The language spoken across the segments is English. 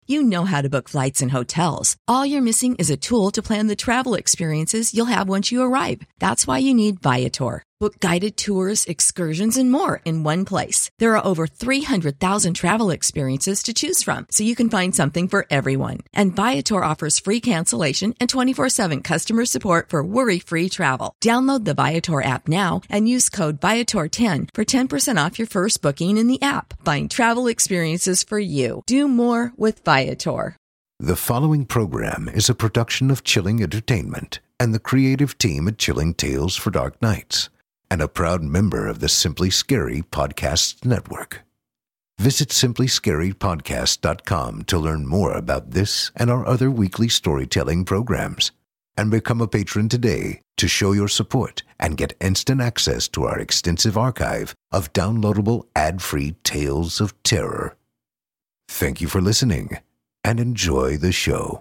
You know how to book flights and hotels. All you're missing is a tool to plan the travel experiences you'll have once you arrive. That's why you need Viator. Book guided tours, excursions, and more in one place. There are over 300,000 travel experiences to choose from, so you can find something for everyone. And Viator offers free cancellation and 24/7 customer support for worry-free travel. Download the Viator app now and use code Viator10 for 10% off your first booking in the app. Find travel experiences for you. Do more with Viator. The following program is a production of Chilling Entertainment and the creative team at Chilling Tales for Dark Nights, and a proud member of the Simply Scary Podcasts Network. Visit simplyscarypodcast.com to learn more about this and our other weekly storytelling programs, and become a patron today to show your support and get instant access to our extensive archive of downloadable ad-free tales of terror. Thank you for listening, and enjoy the show.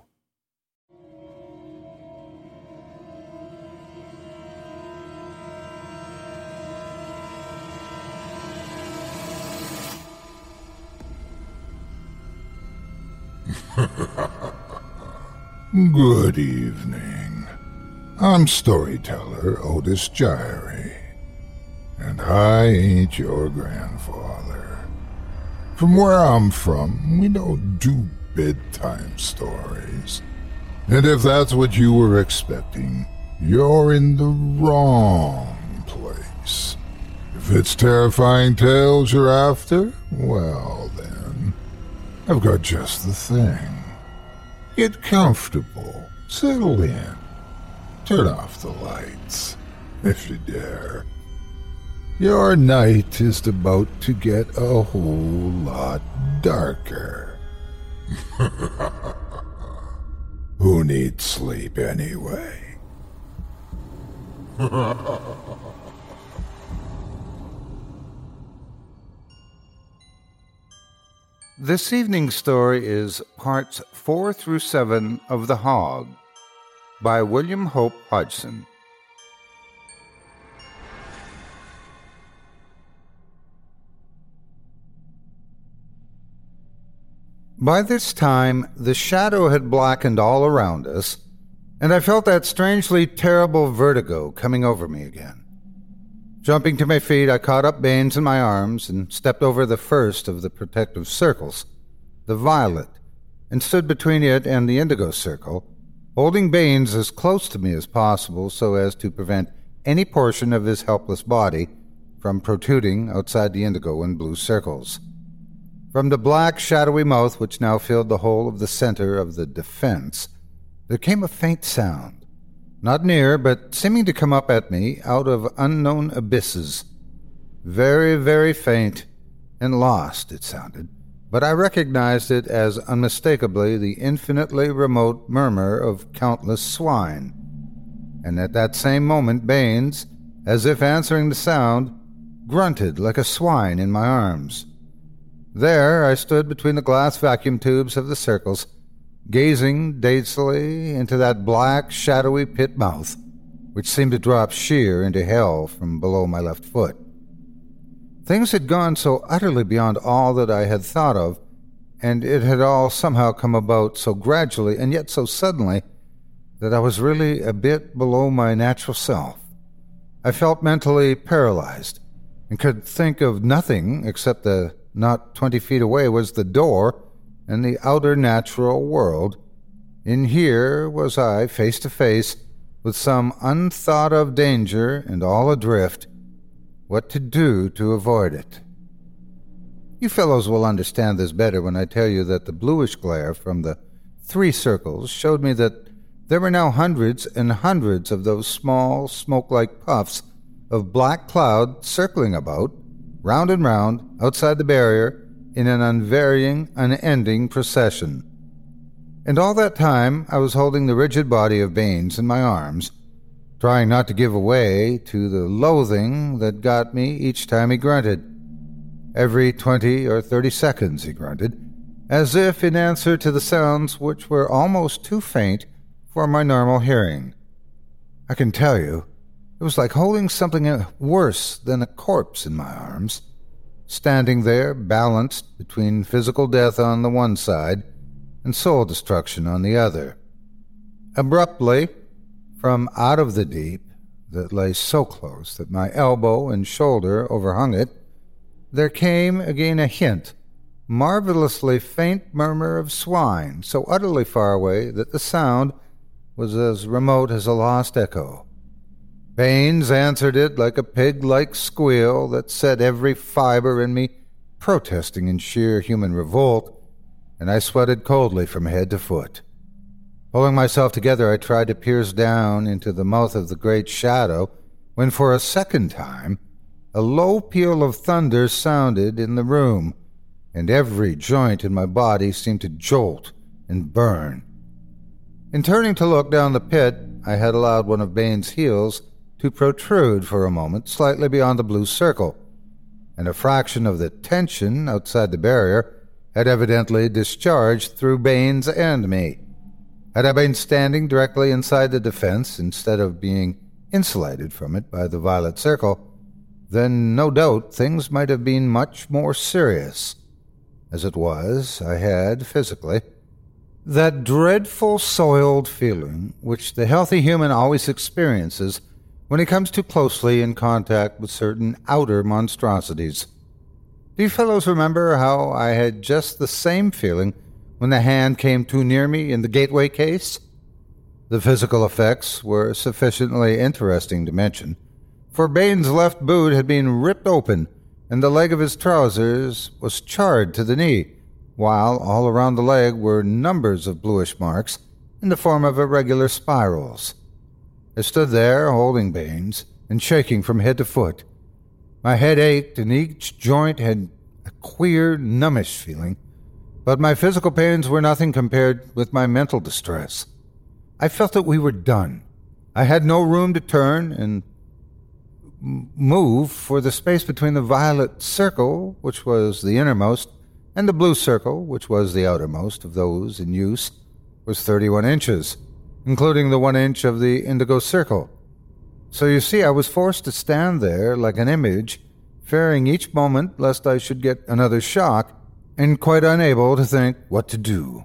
Good evening. I'm storyteller Otis Gyrie, and I ain't your grandfather. From where I'm from, we don't do bedtime stories. And if that's what you were expecting, you're in the wrong place. If it's terrifying tales you're after, well then, I've got just the thing. Get comfortable, settle in, turn off the lights, if you dare. Your night is about to get a whole lot darker. Who needs sleep anyway? This evening's story is parts 4 through 7 of The Hog by William Hope Hodgson. By this time, the shadow had blackened all around us, and I felt that strangely terrible vertigo coming over me again. Jumping to my feet, I caught up Baines in my arms and stepped over the first of the protective circles, the violet, and stood between it and the indigo circle, holding Baines as close to me as possible so as to prevent any portion of his helpless body from protruding outside the indigo and blue circles. From the black, shadowy mouth which now filled the whole of the center of the defense, there came a faint sound. Not near, but seeming to come up at me out of unknown abysses. Very, very faint and lost, it sounded, but I recognized it as unmistakably the infinitely remote murmur of countless swine. And at that same moment, Baines, as if answering the sound, grunted like a swine in my arms. There I stood between the glass vacuum tubes of the circles, gazing dazedly into that black, shadowy pit mouth, which seemed to drop sheer into hell from below my left foot. Things had gone so utterly beyond all that I had thought of, and it had all somehow come about so gradually and yet so suddenly that I was really a bit below my natural self. I felt mentally paralyzed and could think of nothing except that not 20 feet away was the door and the outer natural world. In here was I, face to face, with some unthought-of danger and all adrift. What to do to avoid it? You fellows will understand this better when I tell you that the bluish glare from the 3 circles showed me that there were now hundreds and hundreds of those small, smoke-like puffs of black cloud circling about, round and round, outside the barrier, in an unvarying, unending procession. And all that time I was holding the rigid body of Baines in my arms, trying not to give way to the loathing that got me each time he grunted. Every 20 or 30 seconds he grunted, as if in answer to the sounds which were almost too faint for my normal hearing. I can tell you, it was like holding something worse than a corpse in my arms, standing there balanced between physical death on the one side and soul destruction on the other. Abruptly, from out of the deep that lay so close that my elbow and shoulder overhung it, there came again a hint, marvelously faint murmur of swine, so utterly far away that the sound was as remote as a lost echo. Baines answered it like a pig-like squeal that set every fiber in me protesting in sheer human revolt, and I sweated coldly from head to foot. Pulling myself together, I tried to pierce down into the mouth of the great shadow, when for a second time a low peal of thunder sounded in the room, and every joint in my body seemed to jolt and burn. In turning to look down the pit, I had allowed one of Baines' heels to protrude for a moment slightly beyond the blue circle, and a fraction of the tension outside the barrier had evidently discharged through Baines and me. Had I been standing directly inside the defense instead of being insulated from it by the violet circle, then no doubt things might have been much more serious. As it was, I had, physically, that dreadful soiled feeling which the healthy human always experiences when he comes too closely in contact with certain outer monstrosities. Do you fellows remember how I had just the same feeling when the hand came too near me in the gateway case? The physical effects were sufficiently interesting to mention, for Baines' left boot had been ripped open, and the leg of his trousers was charred to the knee, while all around the leg were numbers of bluish marks in the form of irregular spirals. I stood there, holding Baines, and shaking from head to foot. My head ached, and each joint had a queer, numbish feeling, but my physical pains were nothing compared with my mental distress. I felt that we were done. I had no room to turn and move, for the space between the violet circle, which was the innermost, and the blue circle, which was the outermost of those in use, was 31 inches, including the 1 inch of the indigo circle. So you see, I was forced to stand there like an image, fearing each moment lest I should get another shock, and quite unable to think what to do.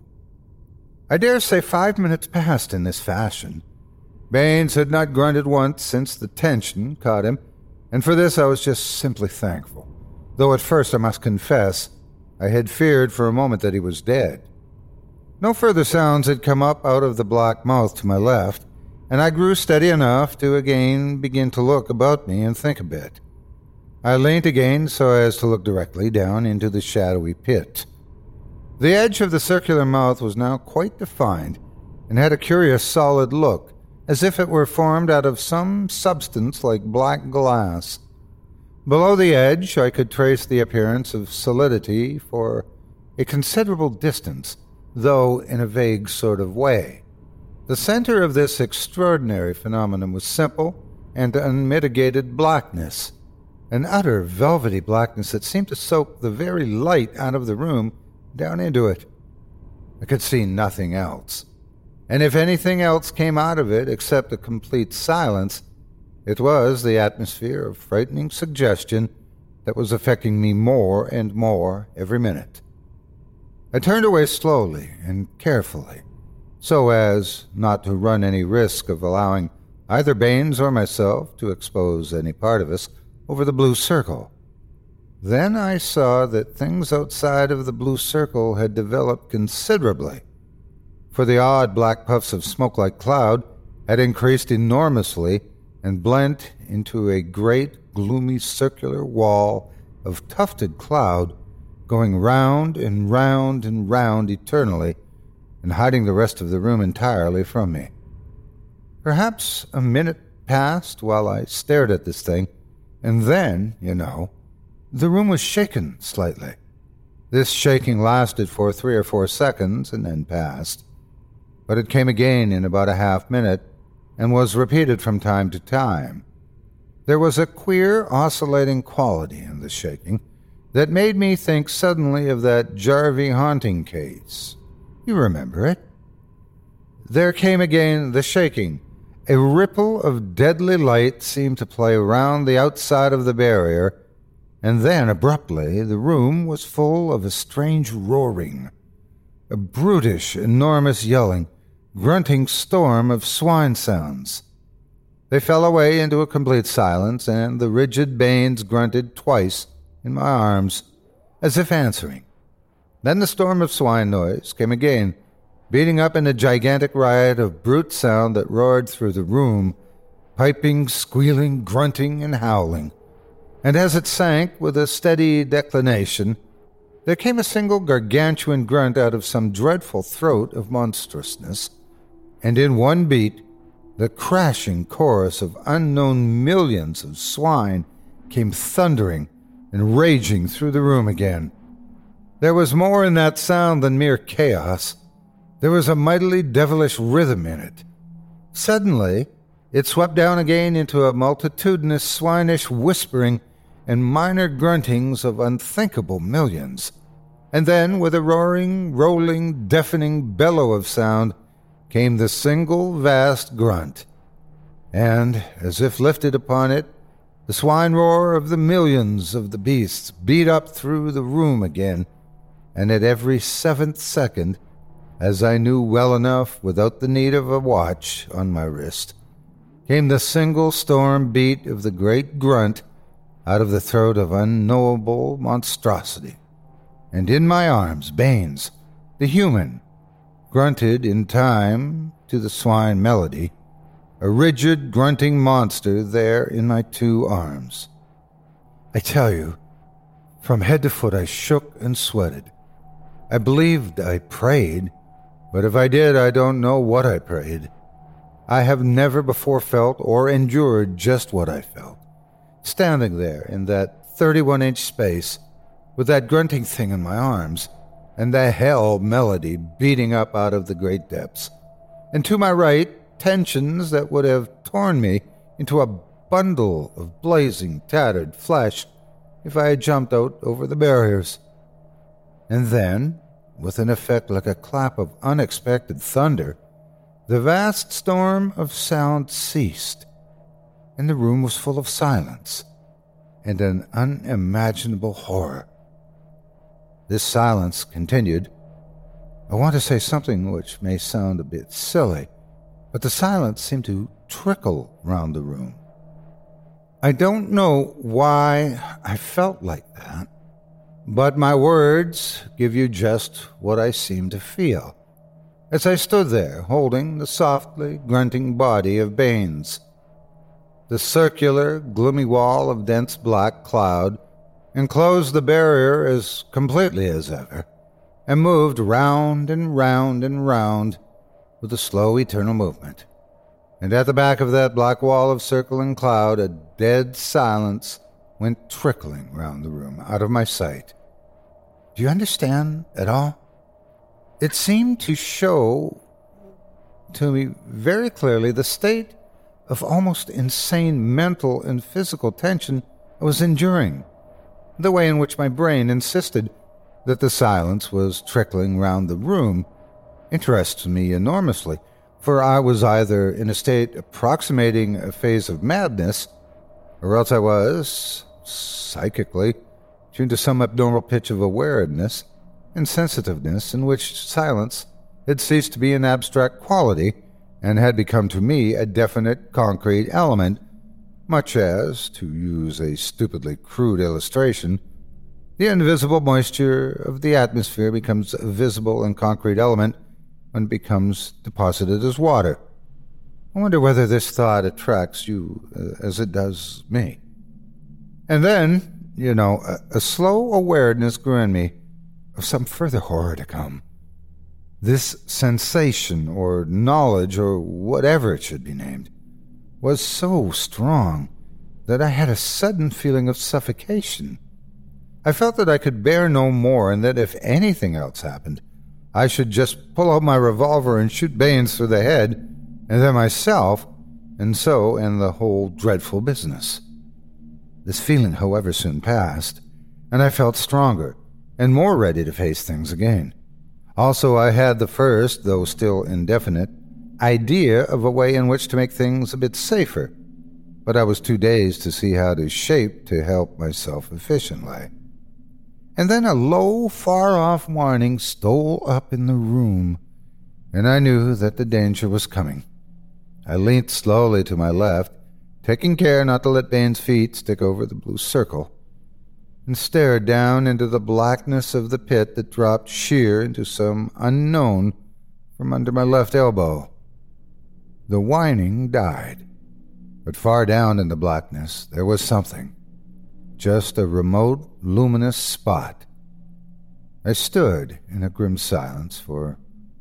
I dare say 5 minutes passed in this fashion. Baines had not grunted once since the tension caught him, and for this I was just simply thankful, though at first I must confess I had feared for a moment that he was dead. No further sounds had come up out of the black mouth to my left, and I grew steady enough to again begin to look about me and think a bit. I leant again so as to look directly down into the shadowy pit. The edge of the circular mouth was now quite defined, and had a curious solid look, as if it were formed out of some substance like black glass. Below the edge I could trace the appearance of solidity for a considerable distance, though in a vague sort of way. The center of this extraordinary phenomenon was simple and unmitigated blackness, an utter velvety blackness that seemed to soak the very light out of the room down into it. I could see nothing else, and if anything else came out of it except a complete silence, it was the atmosphere of frightening suggestion that was affecting me more and more every minute. I turned away slowly and carefully, so as not to run any risk of allowing either Baines or myself to expose any part of us over the blue circle. Then I saw that things outside of the blue circle had developed considerably, for the odd black puffs of smoke-like cloud had increased enormously and blent into a great, gloomy, circular wall of tufted cloud going round and round and round eternally and hiding the rest of the room entirely from me. Perhaps a minute passed while I stared at this thing, and then, the room was shaken slightly. This shaking lasted for 3 or 4 seconds and then passed, but it came again in about a half-minute and was repeated from time to time. There was a queer, oscillating quality in the shaking that made me think suddenly of that Jarvey haunting case. You remember it? There came again the shaking. A ripple of deadly light seemed to play round the outside of the barrier, and then, abruptly, the room was full of a strange roaring. a brutish, enormous yelling, grunting storm of swine sounds. They fell away into a complete silence, and the rigid Baines grunted twice in my arms, as if answering. Then the storm of swine noise came again, beating up in a gigantic riot of brute sound that roared through the room, piping, squealing, grunting, and howling. And as it sank with a steady declination, there came a single gargantuan grunt out of some dreadful throat of monstrousness, and in one beat, the crashing chorus of unknown millions of swine came thundering and raging through the room again. There was more in that sound than mere chaos. There was a mightily devilish rhythm in it. Suddenly, it swept down again into a multitudinous swinish whispering and minor gruntings of unthinkable millions. And then, with a roaring, rolling, deafening bellow of sound, came the single vast grunt. And, as if lifted upon it, the swine roar of the millions of the beasts beat up through the room again, and at every 7th second, as I knew well enough without the need of a watch on my wrist, came the single storm beat of the great grunt out of the throat of unknowable monstrosity. And in my arms, Baines, the human, grunted in time to the swine melody, a rigid, grunting monster there in my 2 arms. I tell you, from head to foot I shook and sweated. I believed I prayed, but if I did, I don't know what I prayed. I have never before felt or endured just what I felt, standing there in that 31-inch space with that grunting thing in my arms and the hell melody beating up out of the great depths. And to my right, tensions that would have torn me into a bundle of blazing, tattered flesh if I had jumped out over the barriers. And then, with an effect like a clap of unexpected thunder, the vast storm of sound ceased, and the room was full of silence and an unimaginable horror. This silence continued. I want to say something which may sound a bit silly, but the silence seemed to trickle round the room. I don't know why I felt like that, but my words give you just what I seemed to feel as I stood there holding the softly grunting body of Baines. The circular, gloomy wall of dense black cloud enclosed the barrier as completely as ever, and moved round and round and round with a slow, eternal movement. And at the back of that black wall of circling cloud, a dead silence went trickling round the room, out of my sight. Do you understand at all? It seemed to show to me very clearly the state of almost insane mental and physical tension I was enduring, the way in which my brain insisted that the silence was trickling round the room interests me enormously, for I was either in a state approximating a phase of madness, or else I was, psychically, tuned to some abnormal pitch of awareness and sensitiveness in which silence had ceased to be an abstract quality and had become to me a definite, concrete element, much as, to use a stupidly crude illustration, the invisible moisture of the atmosphere becomes a visible and concrete element when it becomes deposited as water. I wonder whether this thought attracts you as it does me. And then, a slow awareness grew in me of some further horror to come. This sensation, or knowledge, or whatever it should be named, was so strong that I had a sudden feeling of suffocation. I felt that I could bear no more, and that if anything else happened, I should just pull out my revolver and shoot Baines through the head, and then myself, and so end the whole dreadful business. This feeling, however, soon passed, and I felt stronger and more ready to face things again. Also, I had the first, though still indefinite, idea of a way in which to make things a bit safer, but I was too dazed to see how to help myself efficiently. And then a low, far-off whining stole up in the room, and I knew that the danger was coming. I leant slowly to my left, taking care not to let Bain's feet stick over the blue circle, and stared down into the blackness of the pit that dropped sheer into some unknown from under my left elbow. The whining died, but far down in the blackness there was something. Just a remote, luminous spot. I stood in a grim silence for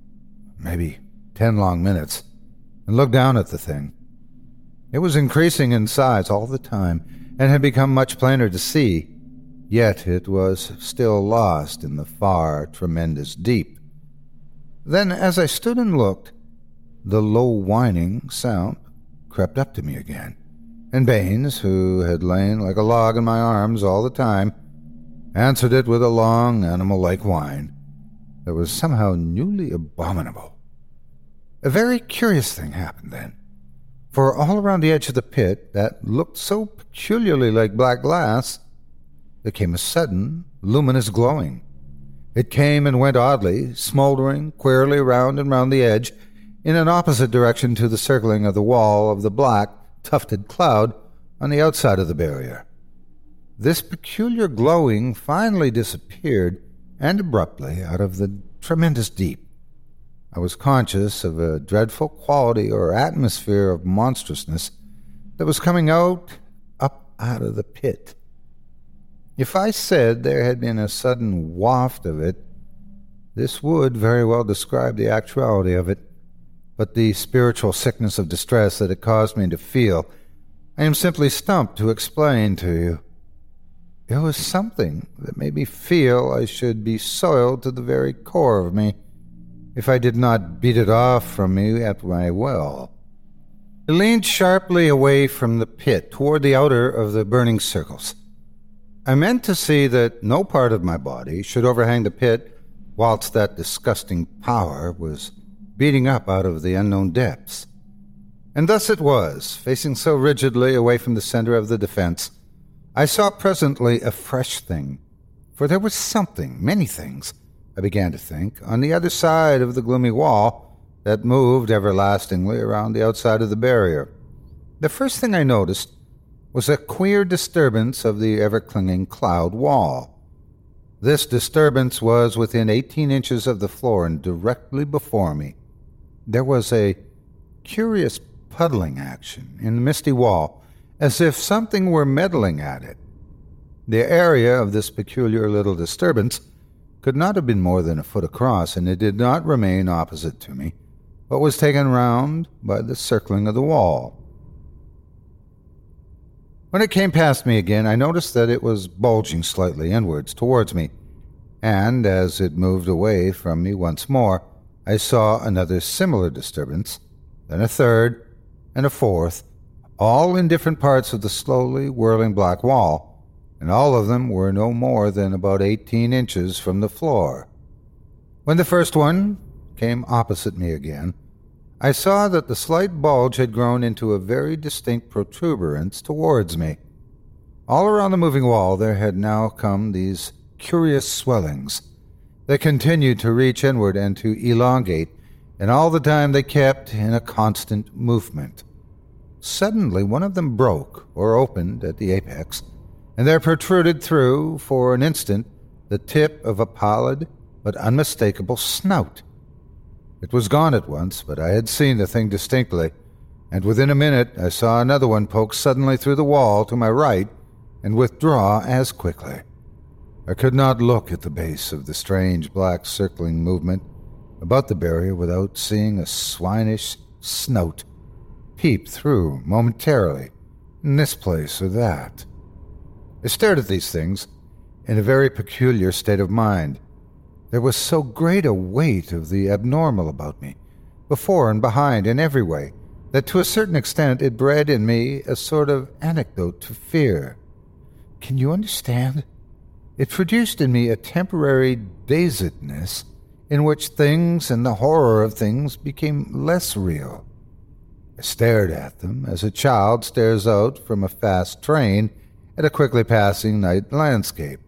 maybe 10 long minutes and looked down at the thing. It was increasing in size all the time and had become much plainer to see, yet it was still lost in the far, tremendous deep. Then, as I stood and looked, the low whining sound crept up to me again, and Baines, who had lain like a log in my arms all the time, answered it with a long, animal-like whine that was somehow newly abominable. A very curious thing happened then, for all around the edge of the pit that looked so peculiarly like black glass, there came a sudden, luminous glowing. It came and went oddly, smoldering queerly round and round the edge, in an opposite direction to the circling of the wall of the black, tufted cloud on the outside of the barrier. This peculiar glowing finally disappeared, and abruptly, out of the tremendous deep, I was conscious of a dreadful quality or atmosphere of monstrousness that was coming up out of the pit. If I said there had been a sudden waft of it, this would very well describe the actuality of it, but the spiritual sickness of distress that it caused me to feel, I am simply stumped to explain to you. It was something that made me feel I should be soiled to the very core of me if I did not beat it off from me at my will. It leaned sharply away from the pit toward the outer of the burning circles. I meant to see that no part of my body should overhang the pit whilst that disgusting power was beating up out of the unknown depths. And thus it was, facing so rigidly away from the center of the defense, I saw presently a fresh thing, for there was something, many things, I began to think, on the other side of the gloomy wall that moved everlastingly around the outside of the barrier. The first thing I noticed was a queer disturbance of the ever-clinging cloud wall. This disturbance was within 18 inches of the floor and directly before me. There was a curious puddling action in the misty wall, as if something were meddling at it. The area of this peculiar little disturbance could not have been more than a foot across, and it did not remain opposite to me, but was taken round by the circling of the wall. When it came past me again, I noticed that it was bulging slightly inwards towards me, and as it moved away from me once more, I saw another similar disturbance, then a third, and a fourth, all in different parts of the slowly whirling black wall, and all of them were no more than about 18 inches from the floor. When the first one came opposite me again, I saw that the slight bulge had grown into a very distinct protuberance towards me. All around the moving wall there had now come these curious swellings. They continued to reach inward and to elongate, and all the time they kept in a constant movement. Suddenly one of them broke, or opened at the apex, and there protruded through, for an instant, the tip of a pallid but unmistakable snout. It was gone at once, but I had seen the thing distinctly, and within a minute I saw another one poke suddenly through the wall to my right and withdraw as quickly. I could not look at the base of the strange black circling movement about the barrier without seeing a swinish snout peep through momentarily in this place or that. I stared at these things in a very peculiar state of mind. There was so great a weight of the abnormal about me, before and behind and every way, that to a certain extent it bred in me a sort of antidote to fear. Can you understand? It produced in me a temporary dazedness in which things and the horror of things became less real. I stared at them as a child stares out from a fast train at a quickly passing night landscape.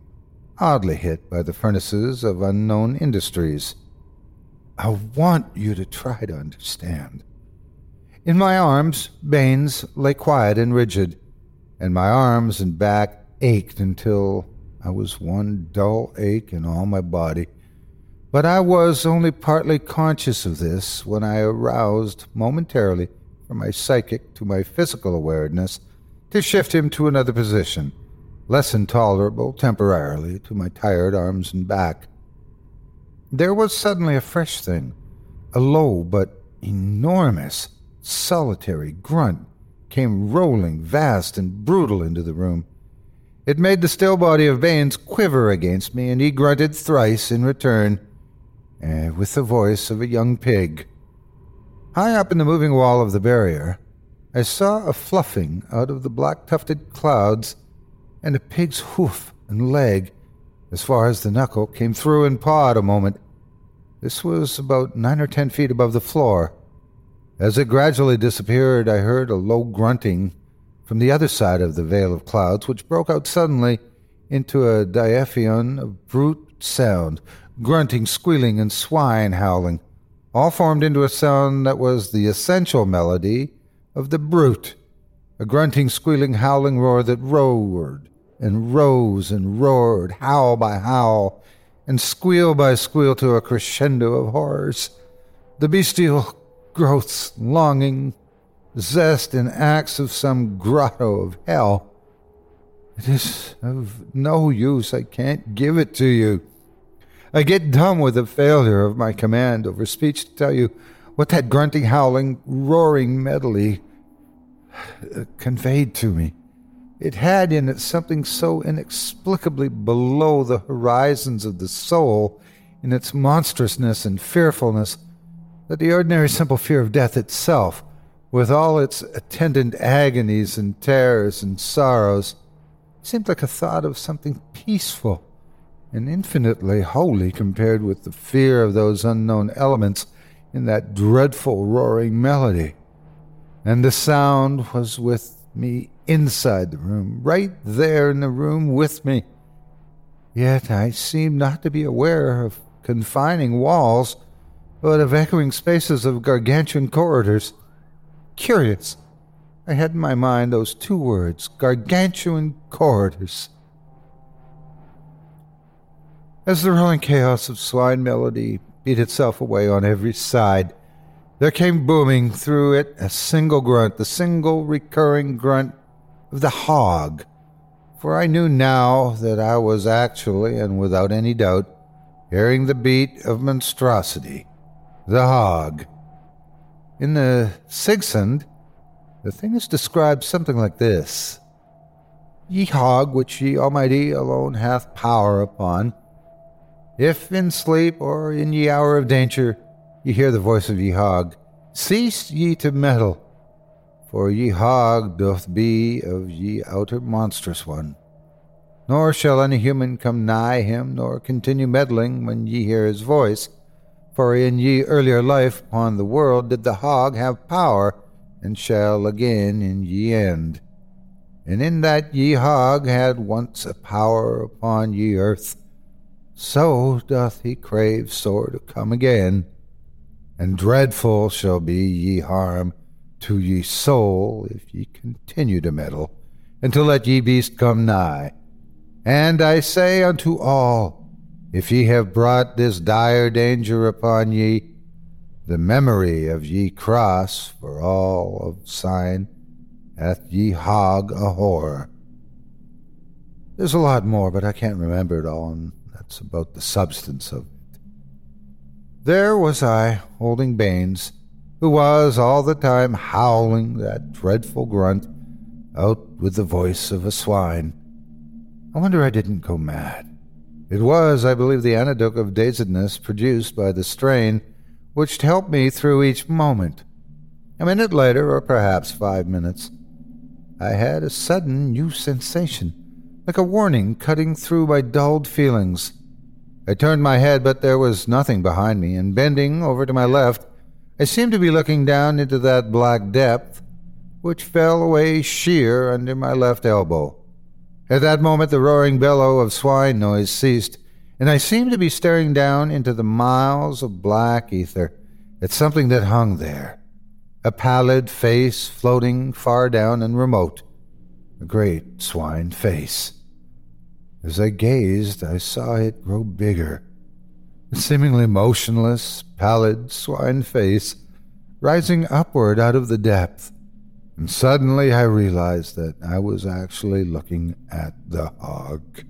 oddly hit by the furnaces of unknown industries. I want you to try to understand. In my arms, Baines lay quiet and rigid, and my arms and back ached until I was one dull ache in all my body. But I was only partly conscious of this when I aroused momentarily from my psychic to my physical awareness to shift him to another position, less intolerable temporarily to my tired arms and back. There was suddenly a fresh thing, a low but enormous, solitary grunt came rolling vast and brutal into the room. It made the still body of Baines quiver against me, and he grunted thrice in return, with the voice of a young pig. High up in the moving wall of the barrier, I saw a fluffing out of the black-tufted clouds, and a pig's hoof and leg, as far as the knuckle, came through and pawed a moment. This was about 9 or 10 feet above the floor. As it gradually disappeared, I heard a low grunting from the other side of the veil of clouds, which broke out suddenly into a diapason of brute sound, grunting, squealing, and swine howling, all formed into a sound that was the essential melody of the brute, a grunting, squealing, howling roar that roared and rose and roared, howl by howl, and squeal by squeal to a crescendo of horrors. The bestial growths, longing, zest, and acts of some grotto of hell. It is of no use. I can't give it to you. I get dumb with the failure of my command over speech to tell you what that grunting, howling, roaring medley conveyed to me. It had in it something so inexplicably below the horizons of the soul in its monstrousness and fearfulness that the ordinary simple fear of death itself, with all its attendant agonies and terrors and sorrows, seemed like a thought of something peaceful and infinitely holy compared with the fear of those unknown elements in that dreadful roaring melody. And the sound was with me inside the room, right there in the room with me. Yet I seemed not to be aware of confining walls, but of echoing spaces of gargantuan corridors. Curious. I had in my mind those two words, gargantuan corridors. As the rolling chaos of swine melody beat itself away on every side, there came booming through it a single grunt, the single recurring grunt of the hog, for I knew now that I was actually, and without any doubt, hearing the beat of monstrosity, the hog. In the Sigsand, the thing is described something like this: Ye hog, which ye Almighty alone hath power upon, if in sleep or in ye hour of danger ye hear the voice of ye hog, cease ye to meddle, for ye hog doth be of ye outer monstrous one. Nor shall any human come nigh him, nor continue meddling when ye hear his voice, for in ye earlier life upon the world did the hog have power, and shall again in ye end. And in that ye hog had once a power upon ye earth, so doth he crave sore to come again, and dreadful shall be ye harm to ye soul if ye continue to meddle, and to let ye beast come nigh. And I say unto all, if ye have brought this dire danger upon ye, the memory of ye cross for all of sign hath ye hog a horror. There's a lot more, but I can't remember it all, and that's about the substance of it. There was I, holding Baines, who was all the time howling that dreadful grunt, out with the voice of a swine. I wonder I didn't go mad. It was, I believe, the antidote of dazedness produced by the strain which helped me through each moment. A minute later, or perhaps 5 minutes, I had a sudden new sensation, like a warning cutting through my dulled feelings. I turned my head, but there was nothing behind me, and bending over to my left, I seemed to be looking down into that black depth, which fell away sheer under my left elbow. At that moment, the roaring bellow of swine noise ceased, and I seemed to be staring down into the miles of black ether at something that hung there, a pallid face floating far down and remote, a great swine face. As I gazed, I saw it grow bigger, a seemingly motionless, pallid swine face rising upward out of the depth, and suddenly I realized that I was actually looking at the hog.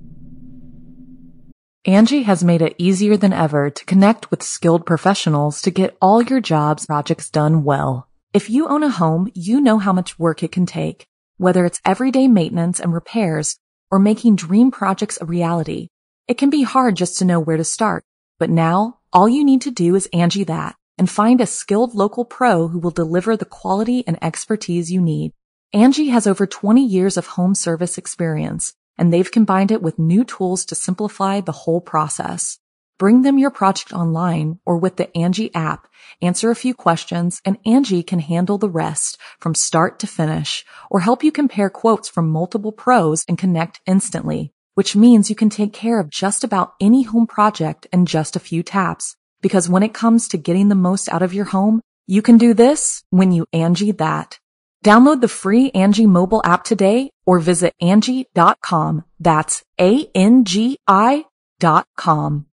Angie has made it easier than ever to connect with skilled professionals to get all your jobs projects done well. If you own a home, you know how much work it can take, whether it's everyday maintenance and repairs or making dream projects a reality. It can be hard just to know where to start, but now all you need to do is Angie that and find a skilled local pro who will deliver the quality and expertise you need. Angie has over 20 years of home service experience, and they've combined it with new tools to simplify the whole process. Bring them your project online or with the Angie app, answer a few questions, and Angie can handle the rest from start to finish, or help you compare quotes from multiple pros and connect instantly, which means you can take care of just about any home project in just a few taps. Because when it comes to getting the most out of your home, you can do this when you Angie that. Download the free Angie mobile app today or visit Angie.com. That's ANGI.com.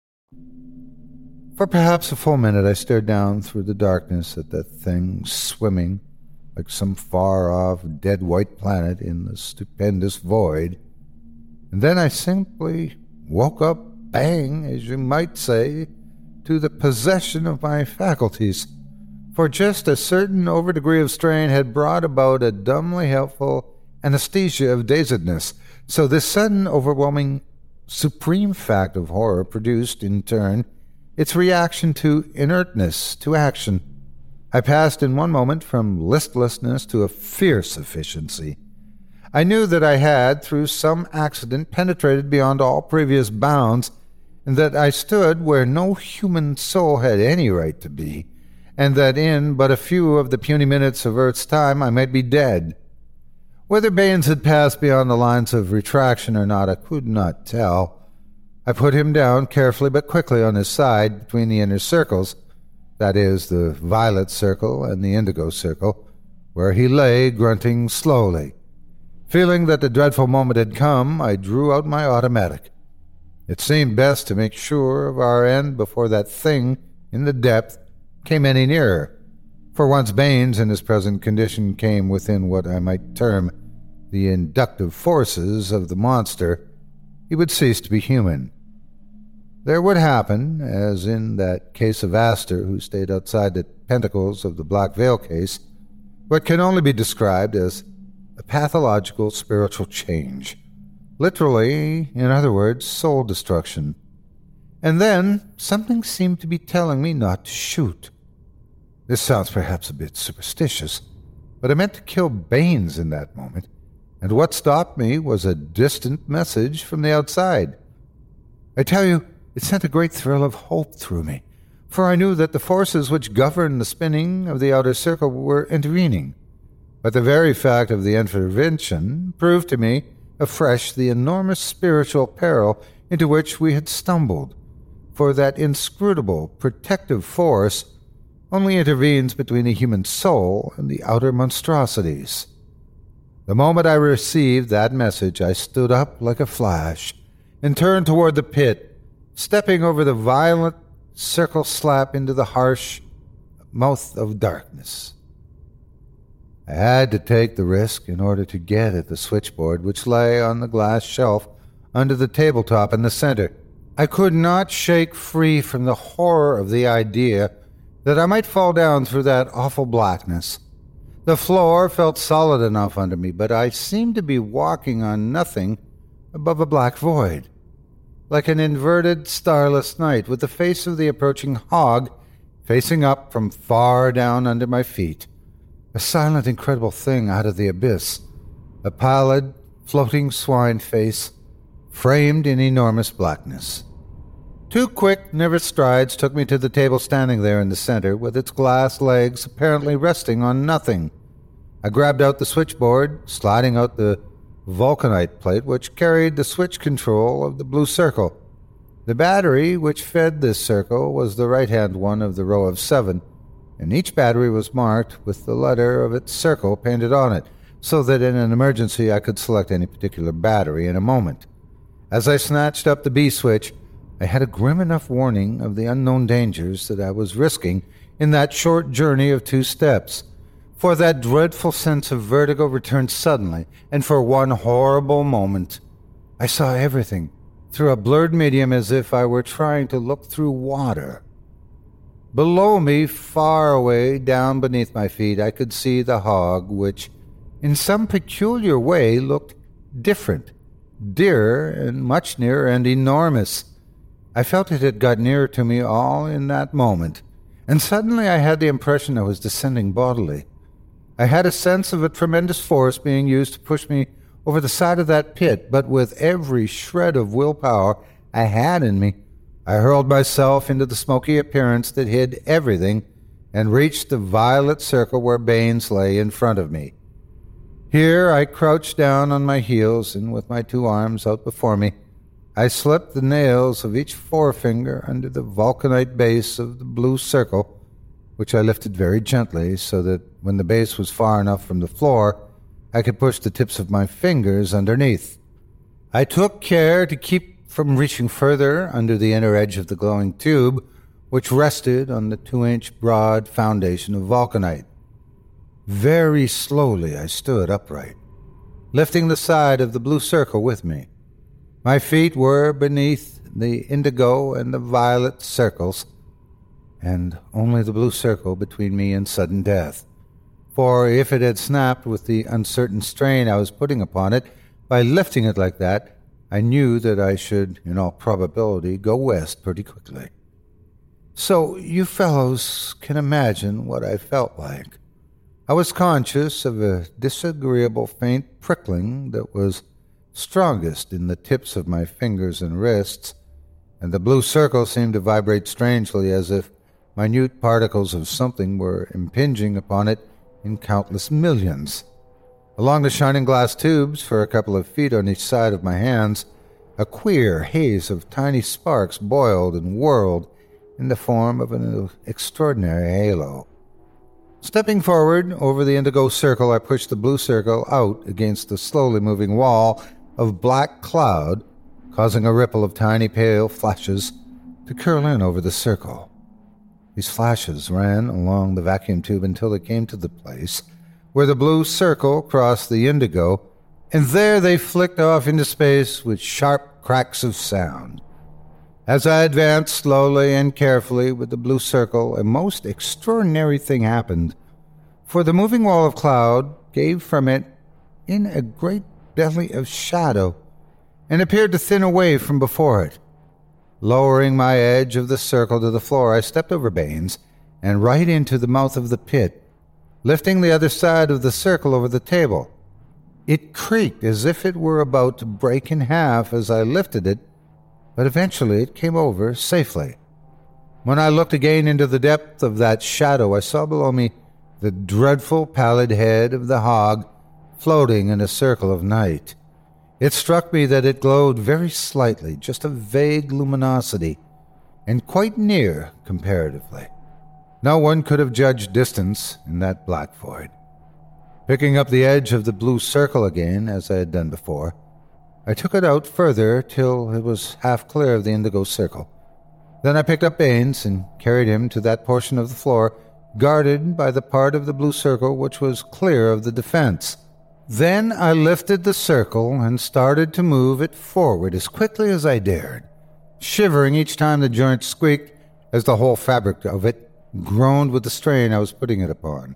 For perhaps a full minute, I stared down through the darkness at that thing swimming like some far-off dead white planet in the stupendous void. And then I simply woke up, bang, as you might say, to the possession of my faculties, for just a certain overdegree of strain had brought about a dumbly helpful anesthesia of dazedness. So this sudden, overwhelming, supreme fact of horror produced, in turn, its reaction to inertness, to action. I passed in one moment from listlessness to a fierce efficiency. I knew that I had, through some accident, penetrated beyond all previous bounds, and that I stood where no human soul had any right to be, and that in but a few of the puny minutes of Earth's time I might be dead. Whether Baines had passed beyond the lines of retraction or not, I could not tell. I put him down carefully but quickly on his side between the inner circles, that is, the violet circle and the indigo circle, where he lay grunting slowly. Feeling that the dreadful moment had come, I drew out my automatic. It seemed best to make sure of our end before that thing in the depth came any nearer. For once Baines, in his present condition, came within what I might term the inductive forces of the monster, he would cease to be human. There would happen, as in that case of Astor who stayed outside the pentacles of the Black Veil case, what can only be described as a pathological spiritual change. Literally, in other words, soul destruction. And then something seemed to be telling me not to shoot. This sounds perhaps a bit superstitious, but I meant to kill Baines in that moment, and what stopped me was a distant message from the outside. I tell you, it sent a great thrill of hope through me, for I knew that the forces which govern the spinning of the outer circle were intervening. But the very fact of the intervention proved to me afresh the enormous spiritual peril into which we had stumbled, for that inscrutable protective force only intervenes between the human soul and the outer monstrosities. The moment I received that message, I stood up like a flash and turned toward the pit, stepping over the violent circle slap into the harsh mouth of darkness. I had to take the risk in order to get at the switchboard which lay on the glass shelf under the tabletop in the center. I could not shake free from the horror of the idea that I might fall down through that awful blackness. The floor felt solid enough under me, but I seemed to be walking on nothing above a black void, like an inverted starless night, with the face of the approaching hog facing up from far down under my feet. A silent, incredible thing out of the abyss, a pallid, floating swine face, framed in enormous blackness. 2 quick, nervous strides took me to the table standing there in the center, with its glass legs apparently resting on nothing. I grabbed out the switchboard, sliding out the vulcanite plate which carried the switch control of the blue circle. The battery which fed this circle was the right-hand one of the row of 7, and each battery was marked with the letter of its circle painted on it, so that in an emergency I could select any particular battery in a moment. As I snatched up the B switch, I had a grim enough warning of the unknown dangers that I was risking in that short journey of 2 steps. For that dreadful sense of vertigo returned suddenly, and for one horrible moment I saw everything through a blurred medium as if I were trying to look through water. Below me, far away, down beneath my feet, I could see the hog, which, in some peculiar way, looked different, dearer and much nearer and enormous. I felt it had got nearer to me all in that moment, and suddenly I had the impression I was descending bodily. I had a sense of a tremendous force being used to push me over the side of that pit, but with every shred of willpower I had in me, I hurled myself into the smoky appearance that hid everything and reached the violet circle where Baines lay in front of me. Here I crouched down on my heels, and with my 2 arms out before me, I slipped the nails of each forefinger under the vulcanite base of the blue circle, which I lifted very gently so that when the base was far enough from the floor, I could push the tips of my fingers underneath. I took care to keep from reaching further under the inner edge of the glowing tube, which rested on the 2-inch broad foundation of vulcanite. Very slowly I stood upright, lifting the side of the blue circle with me. My feet were beneath the indigo and the violet circles, and only the blue circle between me and sudden death. For if it had snapped with the uncertain strain I was putting upon it, by lifting it like that, I knew that I should, in all probability, go west pretty quickly. So you fellows can imagine what I felt like. I was conscious of a disagreeable faint prickling that was strongest in the tips of my fingers and wrists, and the blue circle seemed to vibrate strangely as if minute particles of something were impinging upon it in countless millions. Along the shining glass tubes, for a couple of feet on each side of my hands, a queer haze of tiny sparks boiled and whirled in the form of an extraordinary halo. Stepping forward over the indigo circle, I pushed the blue circle out against the slowly moving wall of black cloud, causing a ripple of tiny pale flashes to curl in over the circle. These flashes ran along the vacuum tube until they came to the place where the blue circle crossed the indigo, and there they flicked off into space with sharp cracks of sound. As I advanced slowly and carefully with the blue circle, a most extraordinary thing happened, for the moving wall of cloud gave from it in a great belly of shadow, and appeared to thin away from before it. Lowering my edge of the circle to the floor, I stepped over Baines and right into the mouth of the pit, lifting the other side of the circle over the table. It creaked as if it were about to break in half as I lifted it, but eventually it came over safely. When I looked again into the depth of that shadow, I saw below me the dreadful pallid head of the hog floating in a circle of night. It struck me that it glowed very slightly, just a vague luminosity, and quite near comparatively. No one could have judged distance in that black void. Picking up the edge of the blue circle again, as I had done before, I took it out further till it was half clear of the indigo circle. Then I picked up Baines and carried him to that portion of the floor guarded by the part of the blue circle which was clear of the defense. Then I lifted the circle and started to move it forward as quickly as I dared, shivering each time the joint squeaked as the whole fabric of it groaned with the strain I was putting it upon.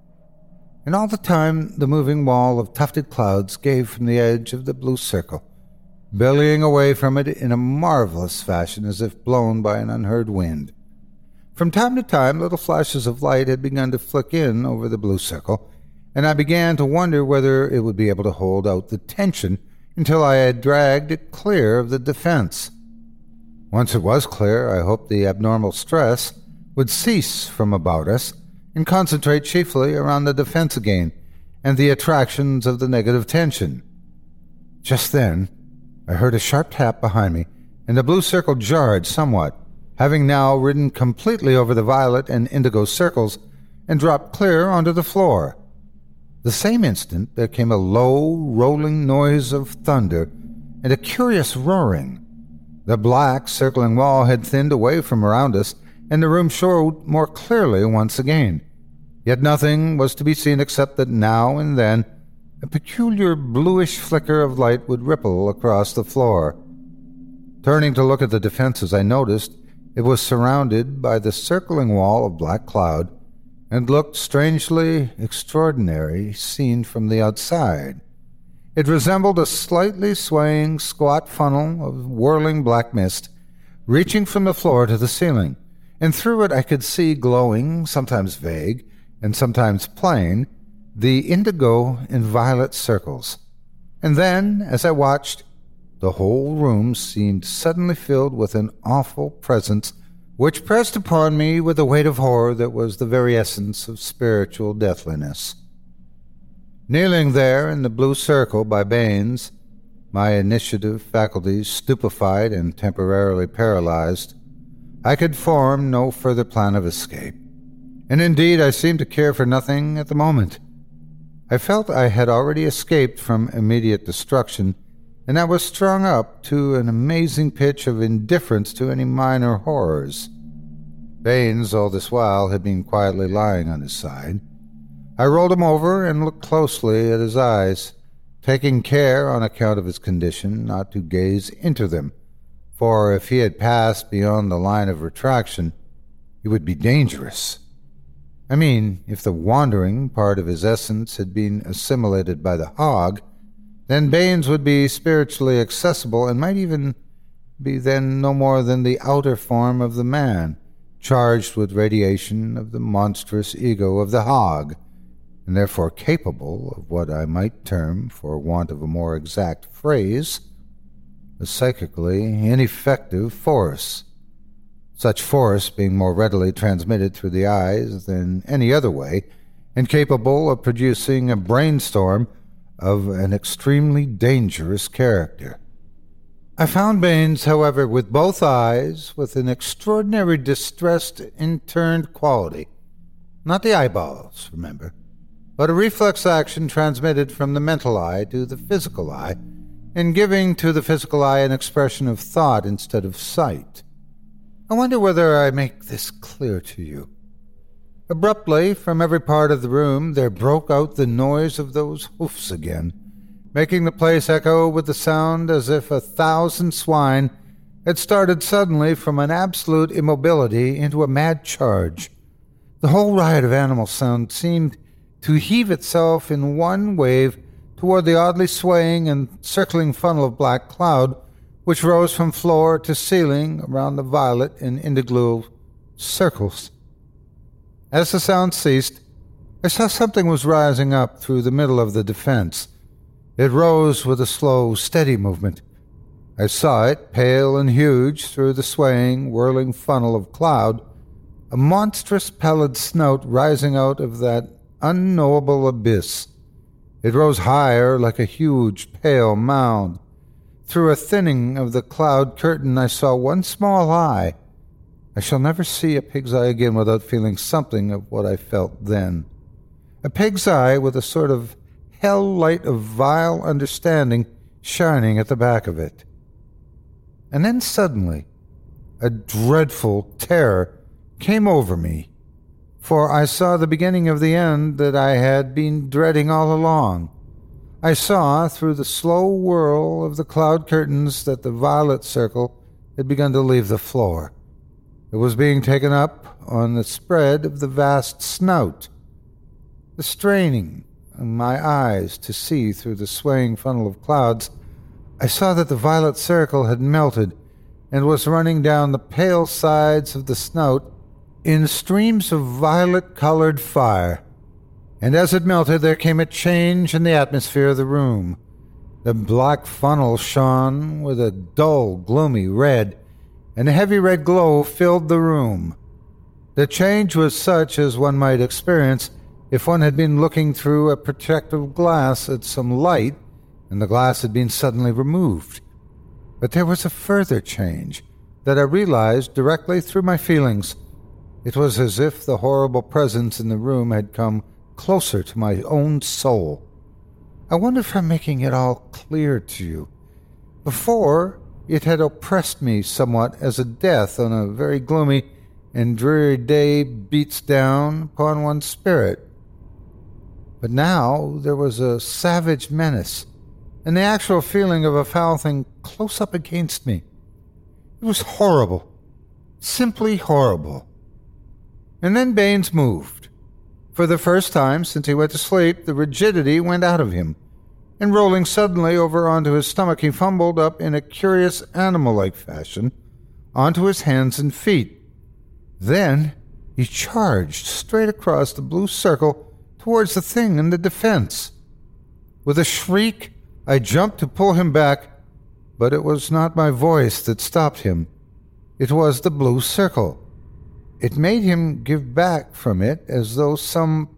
And all the time the moving wall of tufted clouds gave from the edge of the blue circle, bellying away from it in a marvelous fashion as if blown by an unheard wind. From time to time little flashes of light had begun to flick in over the blue circle, and I began to wonder whether it would be able to hold out the tension until I had dragged it clear of the defense. Once it was clear, I hoped the abnormal stress would cease from about us and concentrate chiefly around the defense again and the attractions of the negative tension. Just then, I heard a sharp tap behind me, and the blue circle jarred somewhat, having now ridden completely over the violet and indigo circles and dropped clear onto the floor. The same instant there came a low, rolling noise of thunder and a curious roaring. The black, circling wall had thinned away from around us, and the room showed more clearly once again. Yet nothing was to be seen except that now and then a peculiar bluish flicker of light would ripple across the floor. Turning to look at the defenses, I noticed it was surrounded by the circling wall of black cloud and looked strangely extraordinary seen from the outside. It resembled a slightly swaying, squat funnel of whirling black mist reaching from the floor to the ceiling, and through it I could see glowing, sometimes vague, and sometimes plain, the indigo and violet circles. And then, as I watched, the whole room seemed suddenly filled with an awful presence which pressed upon me with a weight of horror that was the very essence of spiritual deathliness. Kneeling there in the blue circle by Baines, my initiative faculties stupefied and temporarily paralyzed, I could form no further plan of escape. And indeed I seemed to care for nothing at the moment. I felt I had already escaped from immediate destruction, and I was strung up to an amazing pitch of indifference to any minor horrors. Baines, all this while, had been quietly lying on his side. I rolled him over and looked closely at his eyes, taking care, on account of his condition, not to gaze into them, for if he had passed beyond the line of retraction, he would be dangerous. I mean, if the wandering part of his essence had been assimilated by the hog, then Baines would be spiritually accessible and might even be then no more than the outer form of the man, charged with radiation of the monstrous ego of the hog, and therefore capable of what I might term, for want of a more exact phrase, a psychically ineffective force, such force being more readily transmitted through the eyes than any other way, and capable of producing a brainstorm of an extremely dangerous character. I found Baines, however, with both eyes, with an extraordinary distressed, interned quality. Not the eyeballs, remember, but a reflex action transmitted from the mental eye to the physical eye, and giving to the physical eye an expression of thought instead of sight. I wonder whether I make this clear to you. Abruptly, from every part of the room, there broke out the noise of those hoofs again, making the place echo with the sound as if 1,000 swine had started suddenly from an absolute immobility into a mad charge. The whole riot of animal sound seemed to heave itself in one wave toward the oddly swaying and circling funnel of black cloud which rose from floor to ceiling around the violet and indigo circles. As the sound ceased, I saw something was rising up through the middle of the defense. It rose with a slow, steady movement. I saw it, pale and huge, through the swaying, whirling funnel of cloud, a monstrous pallid snout rising out of that unknowable abyss. It rose higher like a huge, pale mound. Through a thinning of the cloud curtain I saw one small eye. I shall never see a pig's eye again without feeling something of what I felt then. A pig's eye with a sort of hell light of vile understanding shining at the back of it. And then suddenly a dreadful terror came over me, for I saw the beginning of the end that I had been dreading all along. I saw through the slow whirl of the cloud curtains that the violet circle had begun to leave the floor. It was being taken up on the spread of the vast snout. The straining of my eyes to see through the swaying funnel of clouds, I saw that the violet circle had melted and was running down the pale sides of the snout in streams of violet-colored fire. And as it melted, there came a change in the atmosphere of the room. The black funnel shone with a dull, gloomy red, and a heavy red glow filled the room. The change was such as one might experience if one had been looking through a protective glass at some light and the glass had been suddenly removed. But there was a further change that I realized directly through my feelings. It was as if the horrible presence in the room had come closer to my own soul. I wonder if I'm making it all clear to you. Before, it had oppressed me somewhat as a death on a very gloomy and dreary day beats down upon one's spirit. But now there was a savage menace, and the actual feeling of a foul thing close up against me. It was horrible, simply horrible. And then Baines moved. For the first time since he went to sleep, the rigidity went out of him, and rolling suddenly over onto his stomach, he fumbled up in a curious animal-like fashion onto his hands and feet. Then he charged straight across the blue circle towards the thing in the defense. With a shriek, I jumped to pull him back, but it was not my voice that stopped him. It was the blue circle. It made him give back from it as though some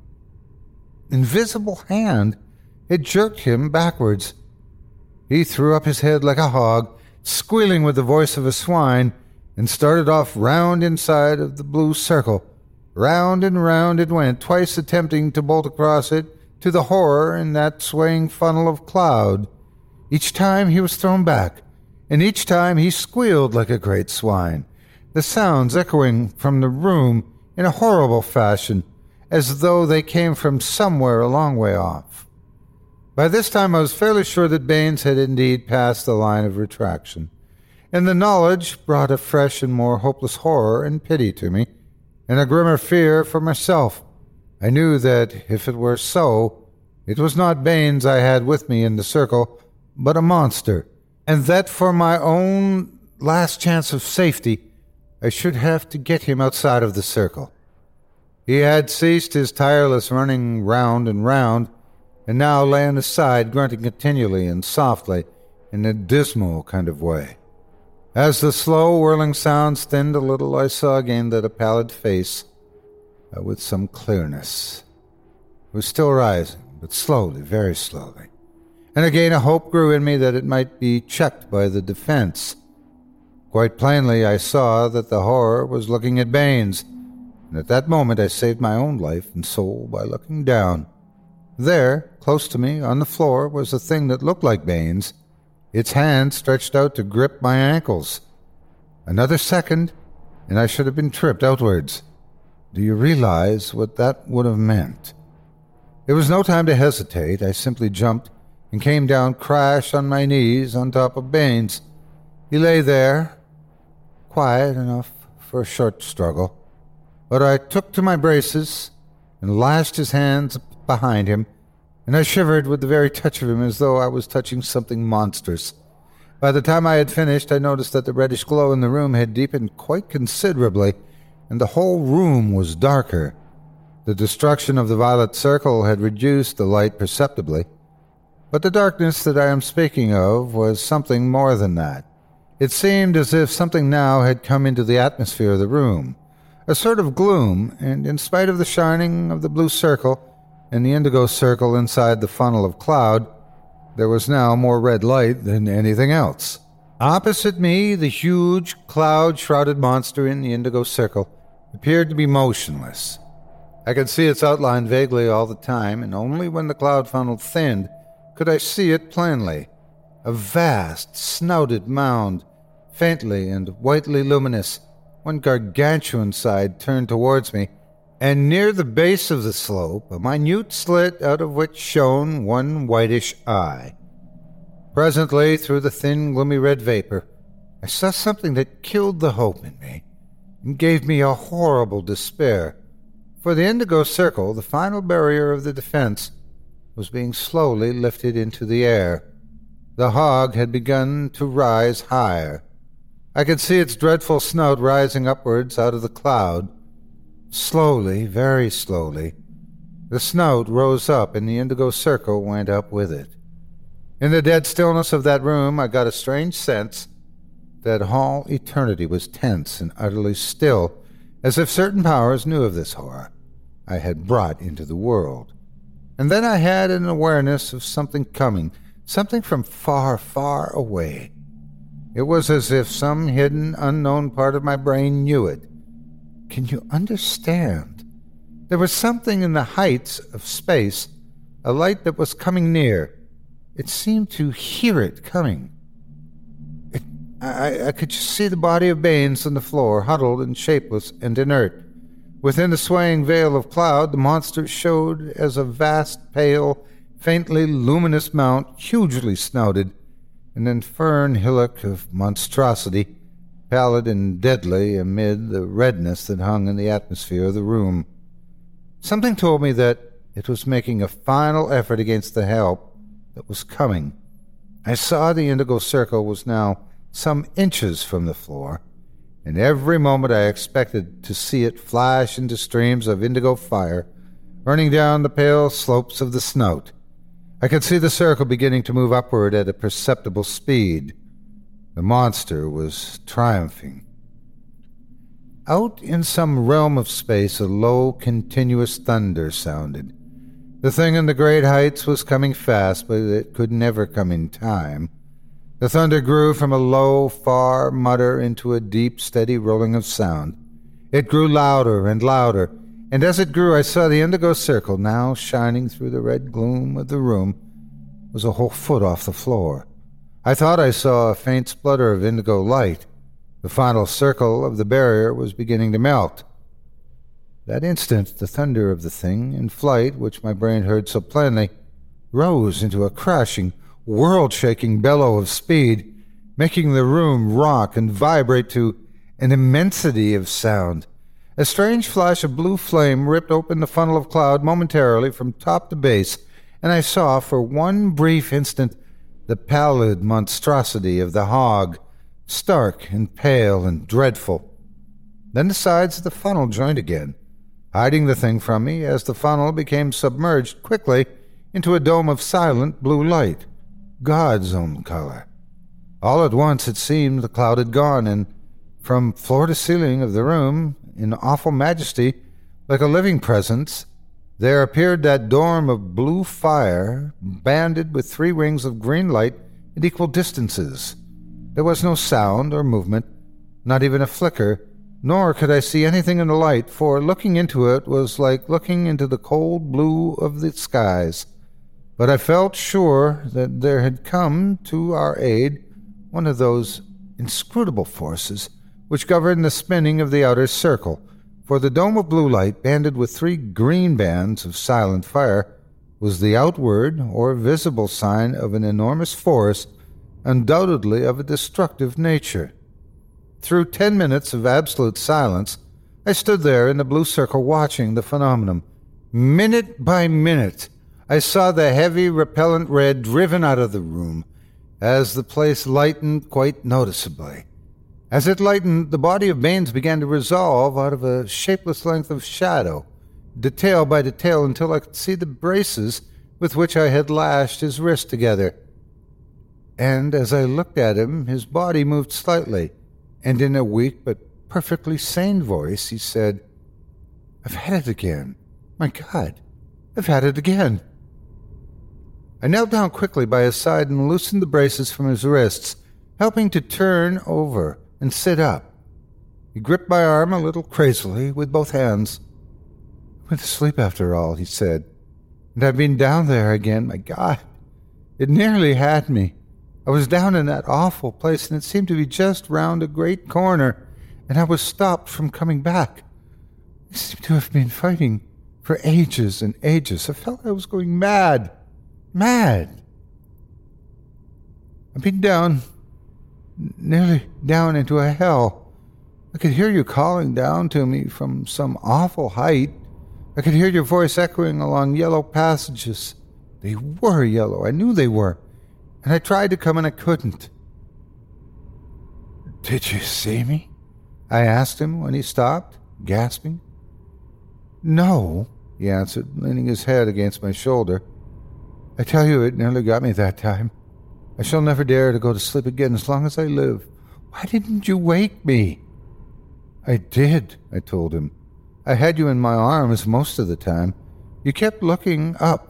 invisible hand had jerked him backwards. He threw up his head like a hog, squealing with the voice of a swine, and started off round inside of the blue circle. Round and round it went, twice attempting to bolt across it to the horror in that swaying funnel of cloud. Each time he was thrown back, and each time he squealed like a great swine, the sounds echoing from the room in a horrible fashion, as though they came from somewhere a long way off. By this time I was fairly sure that Baines had indeed passed the line of retraction, and the knowledge brought a fresh and more hopeless horror and pity to me, and a grimmer fear for myself. I knew that if it were so, it was not Baines I had with me in the circle, but a monster, and that for my own last chance of safety, I should have to get him outside of the circle. He had ceased his tireless running round and round, and now lay on his side, grunting continually and softly, in a dismal kind of way. As the slow whirling sounds thinned a little, I saw again that a pallid face, with some clearness. It was still rising, but slowly, very slowly. And again a hope grew in me that it might be checked by the defense. Quite plainly I saw that the horror was looking at Baines, and at that moment I saved my own life and soul by looking down. There, close to me, on the floor, was a thing that looked like Baines, its hand stretched out to grip my ankles. Another second, and I should have been tripped outwards. Do you realize what that would have meant? There was no time to hesitate. I simply jumped and came down crash on my knees on top of Baines. He lay there, quiet enough for a short struggle, but I took to my braces and lashed his hands behind him, and I shivered with the very touch of him as though I was touching something monstrous. By the time I had finished, I noticed that the reddish glow in the room had deepened quite considerably, and the whole room was darker. The destruction of the violet circle had reduced the light perceptibly, but the darkness that I am speaking of was something more than that. It seemed as if something now had come into the atmosphere of the room, a sort of gloom, and in spite of the shining of the blue circle and the indigo circle inside the funnel of cloud, there was now more red light than anything else. Opposite me, the huge, cloud-shrouded monster in the indigo circle appeared to be motionless. I could see its outline vaguely all the time, and only when the cloud funnel thinned could I see it plainly. A vast, snouted mound, faintly and whitely luminous, one gargantuan side turned towards me, and near the base of the slope, a minute slit out of which shone one whitish eye. Presently, through the thin, gloomy red vapor, I saw something that killed the hope in me and gave me a horrible despair. For the indigo circle, the final barrier of the defense, was being slowly lifted into the air. The hog had begun to rise higher. I could see its dreadful snout rising upwards out of the cloud. Slowly, very slowly, the snout rose up, and the indigo circle went up with it. In the dead stillness of that room, I got a strange sense that all eternity was tense and utterly still, as if certain powers knew of this horror I had brought into the world. And then I had an awareness of something coming, something from far, far away. It was as if some hidden, unknown part of my brain knew it. Can you understand? There was something in the heights of space, a light that was coming near. It seemed to hear it coming. I could just see the body of Baines on the floor, huddled and shapeless and inert. Within the swaying veil of cloud, the monster showed as a vast, pale, faintly luminous mount, hugely snouted, an infern hillock of monstrosity, pallid and deadly amid the redness that hung in the atmosphere of the room. Something told me that it was making a final effort against the help that was coming. I saw the indigo circle was now some inches from the floor, and every moment I expected to see it flash into streams of indigo fire, running down the pale slopes of the snout. I could see the circle beginning to move upward at a perceptible speed. The monster was triumphing. Out in some realm of space, a low, continuous thunder sounded. The thing in the great heights was coming fast, but it could never come in time. The thunder grew from a low, far mutter into a deep, steady rolling of sound. It grew louder and louder, and as it grew I saw the indigo circle, now shining through the red gloom of the room, was a whole foot off the floor. I thought I saw a faint splutter of indigo light. The final circle of the barrier was beginning to melt. That instant, the thunder of the thing in flight, which my brain heard so plainly, rose into a crashing, world-shaking bellow of speed, making the room rock and vibrate to an immensity of sound. A strange flash of blue flame ripped open the funnel of cloud momentarily from top to base, and I saw for one brief instant the pallid monstrosity of the hog, stark and pale and dreadful. Then the sides of the funnel joined again, hiding the thing from me as the funnel became submerged quickly into a dome of silent blue light, God's own color. All at once it seemed the cloud had gone, and from floor to ceiling of the room, in awful majesty, like a living presence, there appeared that dome of blue fire, banded with 3 rings of green light at equal distances. There was no sound or movement, not even a flicker, nor could I see anything in the light, for looking into it was like looking into the cold blue of the skies. But I felt sure that there had come to our aid one of those inscrutable forces which govern the spinning of the outer circle, for the dome of blue light, banded with 3 green bands of silent fire, was the outward or visible sign of an enormous force, undoubtedly of a destructive nature. Through 10 minutes of absolute silence, I stood there in the blue circle watching the phenomenon. Minute by minute, I saw the heavy, repellent red driven out of the room, as the place lightened quite noticeably. As it lightened, the body of Baines began to resolve out of a shapeless length of shadow, detail by detail, until I could see the braces with which I had lashed his wrists together. And as I looked at him, his body moved slightly, and in a weak but perfectly sane voice he said, "I've had it again. My God, I've had it again." I knelt down quickly by his side and loosened the braces from his wrists, helping to turn over and sit up. He gripped my arm a little crazily with both hands. "I went to sleep after all," he said, "and I've been down there again. My God, it nearly had me. I was down in that awful place, and it seemed to be just round a great corner, and I was stopped from coming back. I seemed to have been fighting for ages and ages. I felt I was going mad. Mad. I've been down, nearly down into a hell. I could hear you calling down to me from some awful height. I could hear your voice echoing along yellow passages. They were yellow. I knew they were. And I tried to come and I couldn't." "Did you see me?" I asked him when he stopped, gasping. "No," he answered, leaning his head against my shoulder. "I tell you, it nearly got me that time. I shall never dare to go to sleep again as long as I live. Why didn't you wake me?" "I did," I told him. "I had you in my arms most of the time. You kept looking up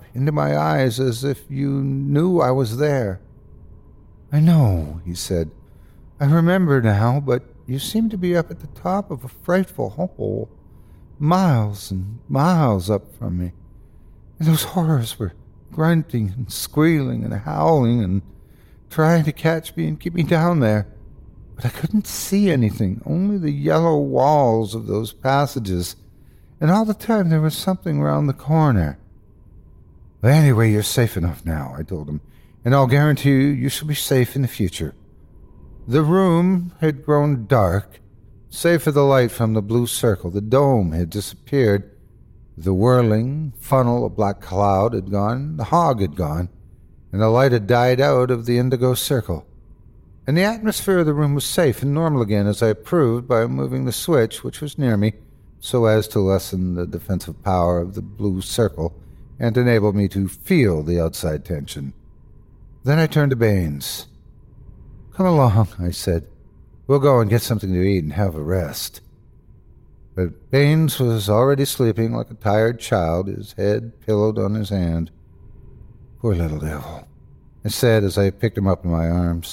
into my eyes as if you knew I was there. I know, he said. I remember now, but you seem to be up at the top of a frightful hole, miles and miles up from me. And those horrors were grunting and squealing and howling and trying to catch me and keep me down there. But I couldn't see anything, only the yellow walls of those passages. And all the time there was something round the corner. But anyway, you're safe enough now, I told him, and I'll guarantee you shall be safe in the future. The room had grown dark, save for the light from the blue circle. The dome had disappeared. The whirling funnel of black cloud had gone, the hog had gone, and the light had died out of the indigo circle. And the atmosphere of the room was safe and normal again, as I proved by moving the switch, which was near me, so as to lessen the defensive power of the blue circle and enable me to feel the outside tension. Then I turned to Baines. Come along, I said. We'll go and get something to eat and have a rest. But Baines was already sleeping like a tired child, his head pillowed on his hand. Poor little devil, I said as I picked him up in my arms.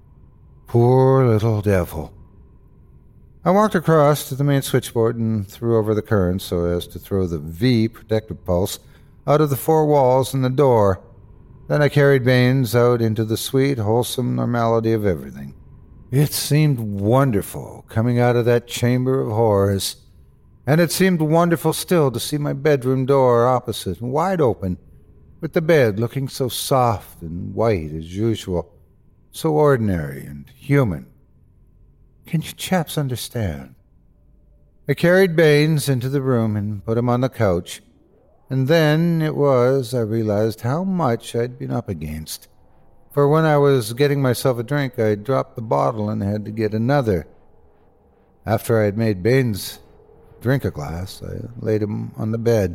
Poor little devil. I walked across to the main switchboard and threw over the current so as to throw the V protective pulse out of the four walls and the door. Then I carried Baines out into the sweet, wholesome normality of everything. It seemed wonderful coming out of that chamber of horrors, and it seemed wonderful still to see my bedroom door opposite, wide open, with the bed looking so soft and white as usual, so ordinary and human. Can you chaps understand? I carried Baines into the room and put him on the couch, and then it was I realized how much I'd been up against. For when I was getting myself a drink, I dropped the bottle and had to get another. After I had made Baines drink a glass, I laid him on the bed.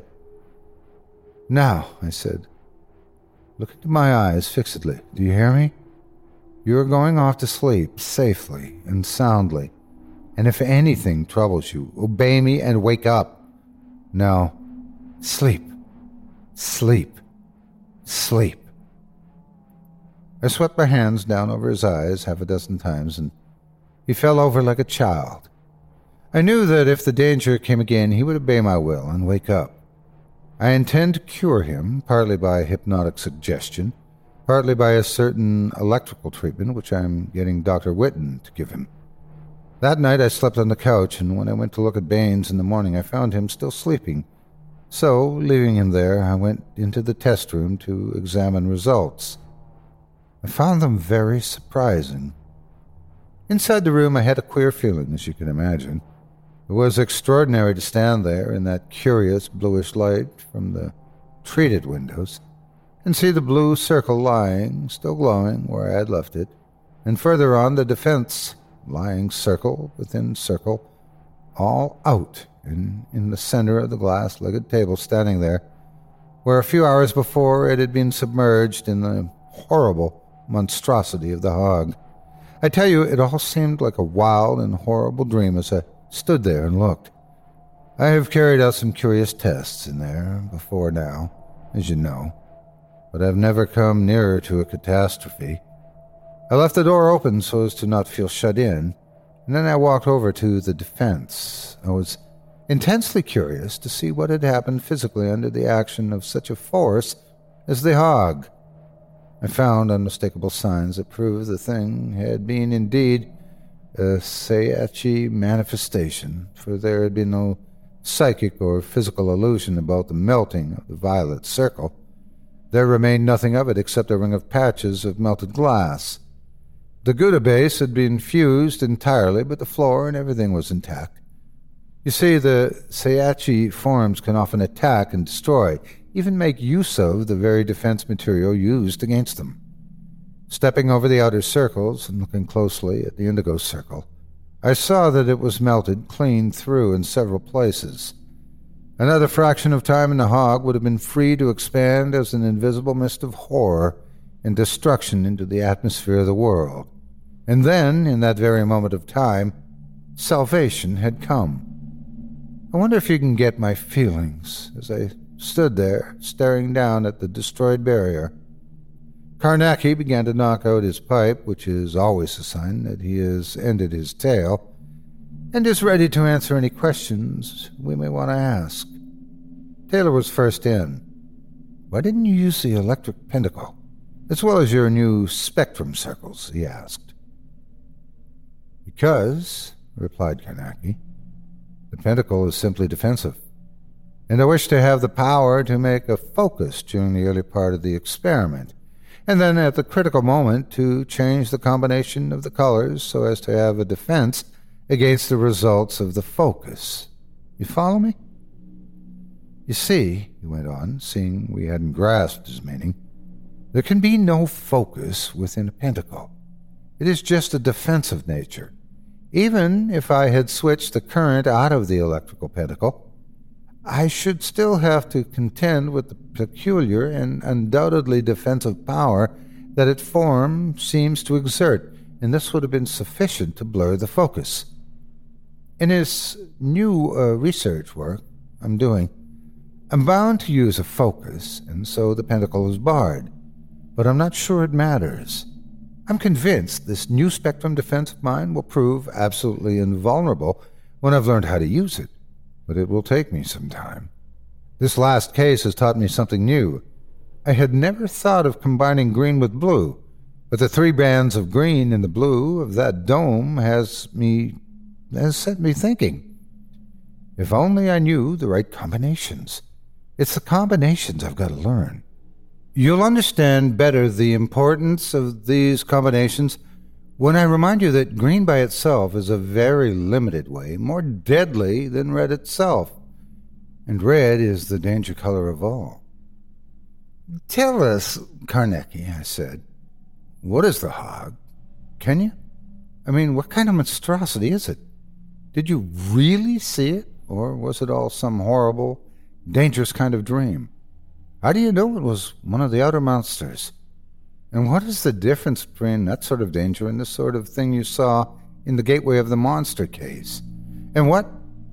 Now, I said, look into my eyes fixedly. Do you hear me? You are going off to sleep safely and soundly, and if anything troubles you, obey me and wake up. Now, sleep, sleep, sleep. I swept my hands down over his eyes half a dozen times, and he fell over like a child. I knew that if the danger came again, he would obey my will and wake up. I intend to cure him, partly by hypnotic suggestion, partly by a certain electrical treatment which I'm getting Dr. Whitten to give him. That night I slept on the couch, and when I went to look at Baines in the morning, I found him still sleeping. So, leaving him there, I went into the test room to examine results. I found them very surprising. Inside the room I had a queer feeling, as you can imagine. It was extraordinary to stand there in that curious bluish light from the treated windows and see the blue circle lying, still glowing, where I had left it, and further on the defense, lying circle within circle, all out in the center of the glass-legged table standing there, where a few hours before it had been submerged in the horrible monstrosity of the hog. I tell you, it all seemed like a wild and horrible dream as I stood there and looked. I have carried out some curious tests in there before now, as you know, but I've never come nearer to a catastrophe. I left the door open so as to not feel shut in, and then I walked over to the defense. I was intensely curious to see what had happened physically under the action of such a force as the hog. I found unmistakable signs that proved the thing had been indeed a Sayachi manifestation, for there had been no psychic or physical illusion about the melting of the violet circle. There remained nothing of it except a ring of patches of melted glass. The Gouda base had been fused entirely, but the floor and everything was intact. You see, the Sayachi forms can often attack and destroy, even make use of the very defense material used against them. Stepping over the outer circles and looking closely at the indigo circle, I saw that it was melted clean through in several places. Another fraction of time and the hog would have been free to expand as an invisible mist of horror and destruction into the atmosphere of the world. And then, in that very moment of time, salvation had come. I wonder if you can get my feelings as I stood there, staring down at the destroyed barrier. Carnacki began to knock out his pipe, which is always a sign that he has ended his tale, and is ready to answer any questions we may want to ask. Taylor was first in. "Why didn't you use the electric pentacle, as well as your new spectrum circles?" he asked. "Because," replied Carnacki, "the pentacle is simply defensive, and I wish to have the power to make a focus during the early part of the experiment, and then at the critical moment to change the combination of the colors so as to have a defense against the results of the focus. You follow me? You see," he went on, seeing we hadn't grasped his meaning, "there can be no focus within a pentacle. It is just a defensive nature. Even if I had switched the current out of the electrical pentacle, I should still have to contend with the peculiar and undoubtedly defensive power that its form seems to exert, and this would have been sufficient to blur the focus. In this new research work I'm doing, I'm bound to use a focus, and so the pentacle is barred, but I'm not sure it matters. I'm convinced this new spectrum defense of mine will prove absolutely invulnerable when I've learned how to use it, but it will take me some time. This last case has taught me something new. I had never thought of combining green with blue, but the 3 bands of green and the blue of that dome has set me thinking. If only I knew the right combinations. It's the combinations I've got to learn. You'll understand better the importance of these combinations when I remind you that green by itself is a very limited way more deadly than red itself, and red is the danger color of all. "Tell us, Carnacki," I said, "what is the hog? Can you? I mean, what kind of monstrosity is it? Did you really see it, or was it all some horrible, dangerous kind of dream? How do you know it was one of the outer monsters? And what is the difference between that sort of danger and the sort of thing you saw in the Gateway of the Monster case? And what—"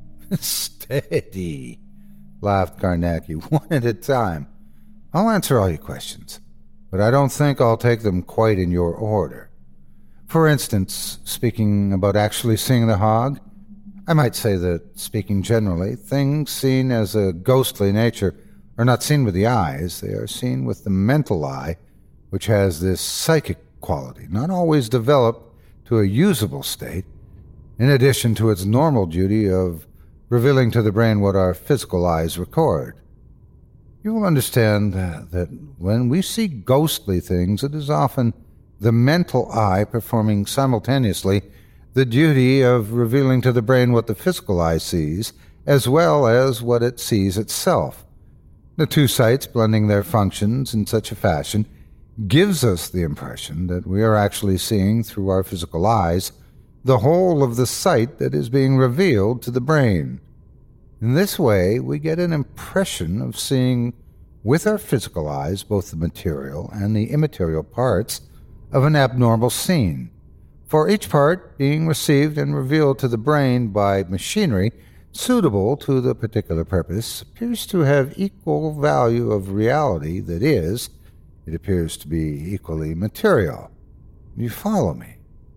"Steady," laughed Carnacki, "one at a time. I'll answer all your questions, but I don't think I'll take them quite in your order. For instance, speaking about actually seeing the hog, I might say that, speaking generally, things seen as a ghostly nature are not seen with the eyes, they are seen with the mental eye, which has this psychic quality, not always developed to a usable state, in addition to its normal duty of revealing to the brain what our physical eyes record. You will understand that when we see ghostly things, it is often the mental eye performing simultaneously the duty of revealing to the brain what the physical eye sees, as well as what it sees itself. The 2 sights blending their functions in such a fashion gives us the impression that we are actually seeing through our physical eyes the whole of the sight that is being revealed to the brain. In this way, we get an impression of seeing with our physical eyes both the material and the immaterial parts of an abnormal scene, for each part being received and revealed to the brain by machinery suitable to the particular purpose appears to have equal value of reality, that is, it appears to be equally material. You follow me?"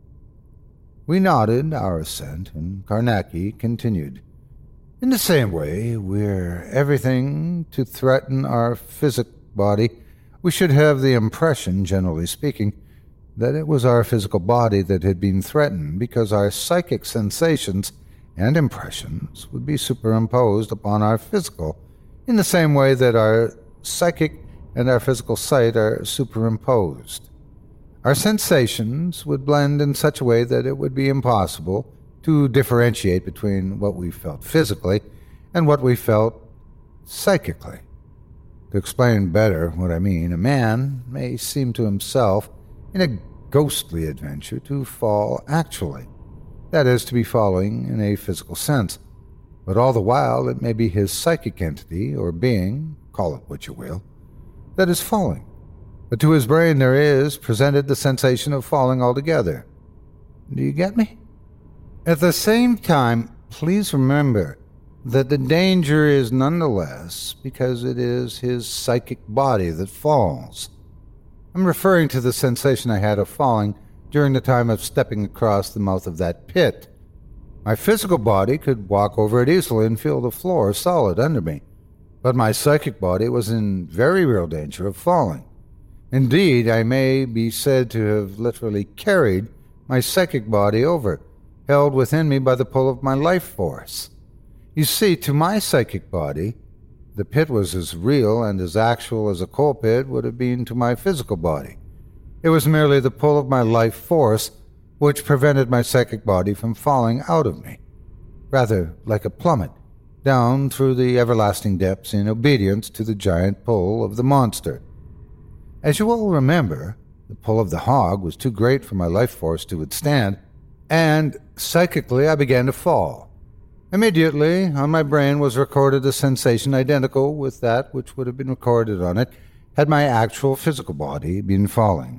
We nodded our assent, and Carnacki continued, "In the same way, we're everything to threaten our physic body, we should have the impression, generally speaking, that it was our physical body that had been threatened, because our psychic sensations and impressions would be superimposed upon our physical, in the same way that our psychic and our physical sight are superimposed. Our sensations would blend in such a way that it would be impossible to differentiate between what we felt physically and what we felt psychically. To explain better what I mean, a man may seem to himself, in a ghostly adventure, to fall actually, that is, to be falling in a physical sense, but all the while it may be his psychic entity, or being, call it what you will, that is falling. But to his brain there is presented the sensation of falling altogether. Do you get me? At the same time, please remember that the danger is nonetheless because it is his psychic body that falls. I'm referring to the sensation I had of falling during the time of stepping across the mouth of that pit. My physical body could walk over it easily and feel the floor solid under me, but my psychic body was in very real danger of falling. Indeed, I may be said to have literally carried my psychic body over, held within me by the pull of my life force. You see, to my psychic body, the pit was as real and as actual as a coal pit would have been to my physical body. It was merely the pull of my life force which prevented my psychic body from falling out of me, rather like a plummet, down through the everlasting depths in obedience to the giant pull of the monster. As you all remember, the pull of the hog was too great for my life force to withstand, and psychically I began to fall. Immediately, on my brain was recorded a sensation identical with that which would have been recorded on it had my actual physical body been falling.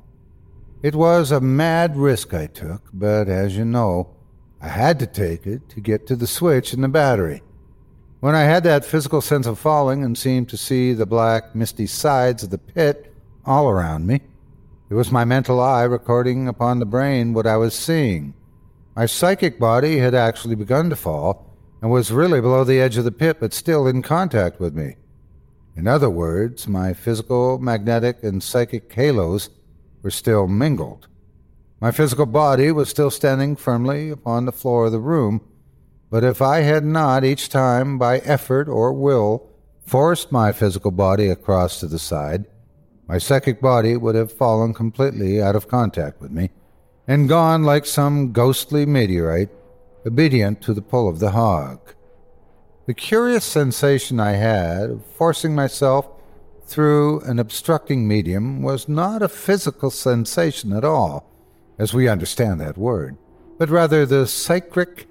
It was a mad risk I took, but as you know, I had to take it to get to the switch in the battery. When I had that physical sense of falling and seemed to see the black, misty sides of the pit all around me, it was my mental eye recording upon the brain what I was seeing. My psychic body had actually begun to fall and was really below the edge of the pit, but still in contact with me. In other words, my physical, magnetic, and psychic halos were still mingled. My physical body was still standing firmly upon the floor of the room, but if I had not each time, by effort or will, forced my physical body across to the side, my psychic body would have fallen completely out of contact with me and gone like some ghostly meteorite, obedient to the pull of the hog. The curious sensation I had of forcing myself through an obstructing medium was not a physical sensation at all, as we understand that word, but rather the psychic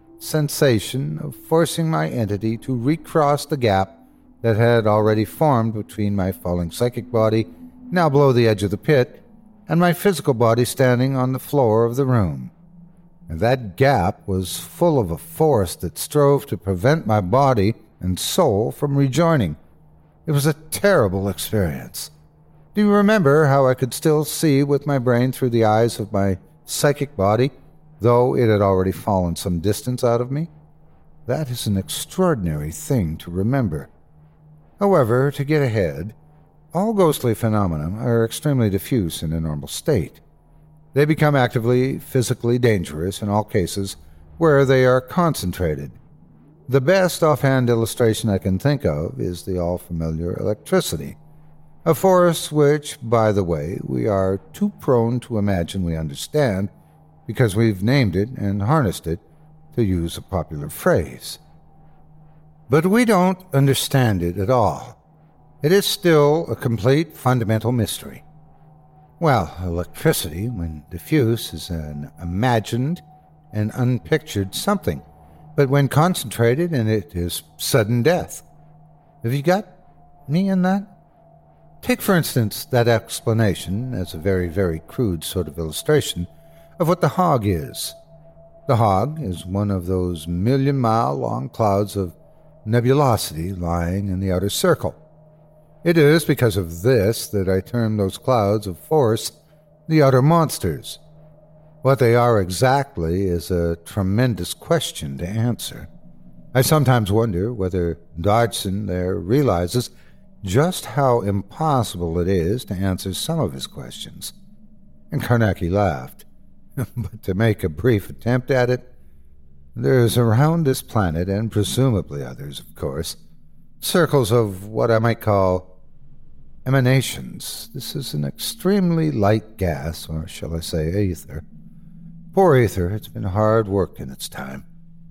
sensation of forcing my entity to recross the gap that had already formed between my falling psychic body, now below the edge of the pit, and my physical body standing on the floor of the room. And that gap was full of a force that strove to prevent my body and soul from rejoining. It was a terrible experience. Do you remember how I could still see with my brain through the eyes of my psychic body, though it had already fallen some distance out of me? That is an extraordinary thing to remember. However, to get ahead, all ghostly phenomena are extremely diffuse in a normal state. They become actively, physically dangerous in all cases where they are concentrated. The best offhand illustration I can think of is the all-familiar electricity, a force which, by the way, we are too prone to imagine we understand because we've named it and harnessed it, to use a popular phrase. But we don't understand it at all. It is still a complete fundamental mystery. Well, electricity, when diffuse, is an imagined and unpictured something, but when concentrated, and it is sudden death. Have you got me in that? Take, for instance, that explanation, as a very, very crude sort of illustration, of what the hog is. The hog is one of those million-mile-long clouds of nebulosity lying in the outer circle. It is because of this that I term those clouds of force the outer monsters. What they are exactly is a tremendous question to answer. I sometimes wonder whether Dodgson there realizes just how impossible it is to answer some of his questions. And Carnacki laughed. But to make a brief attempt at it, there is around this planet, and presumably others, of course, circles of what I might call emanations. This is an extremely light gas, or shall I say ether. Poor ether, it's been hard work in its time.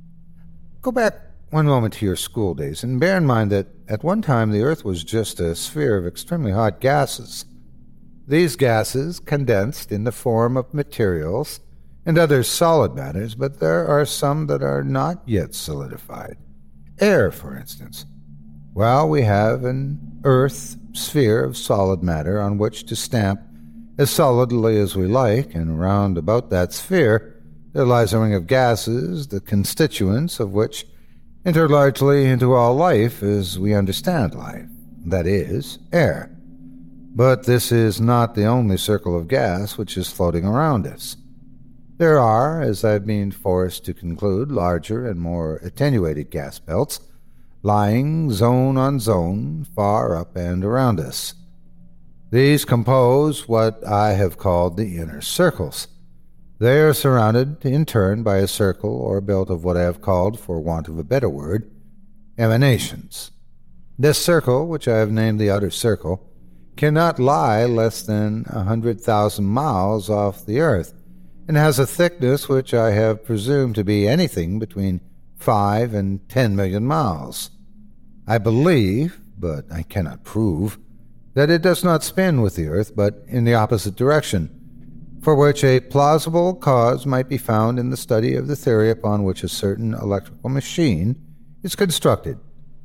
Go back one moment to your school days, and bear in mind that at one time the Earth was just a sphere of extremely hot gases. These gases condensed in the form of materials and other solid matters, but there are some that are not yet solidified. Air, for instance. Well, we have an Earth sphere of solid matter on which to stamp as solidly as we like, and round about that sphere there lies a ring of gases, the constituents of which enter largely into all life as we understand life, that is, air. But this is not the only circle of gas which is floating around us. There are, as I've been forced to conclude, larger and more attenuated gas belts lying zone on zone far up and around us. These compose what I have called the inner circles. They are surrounded in turn by a circle or belt of what I have called, for want of a better word, emanations. This circle, which I have named the outer circle, cannot lie less than 100,000 miles off the earth, and has a thickness which I have presumed to be anything between 5 and 10 million miles. I believe, but I cannot prove, that it does not spin with the earth, but in the opposite direction, for which a plausible cause might be found in the study of the theory upon which a certain electrical machine is constructed.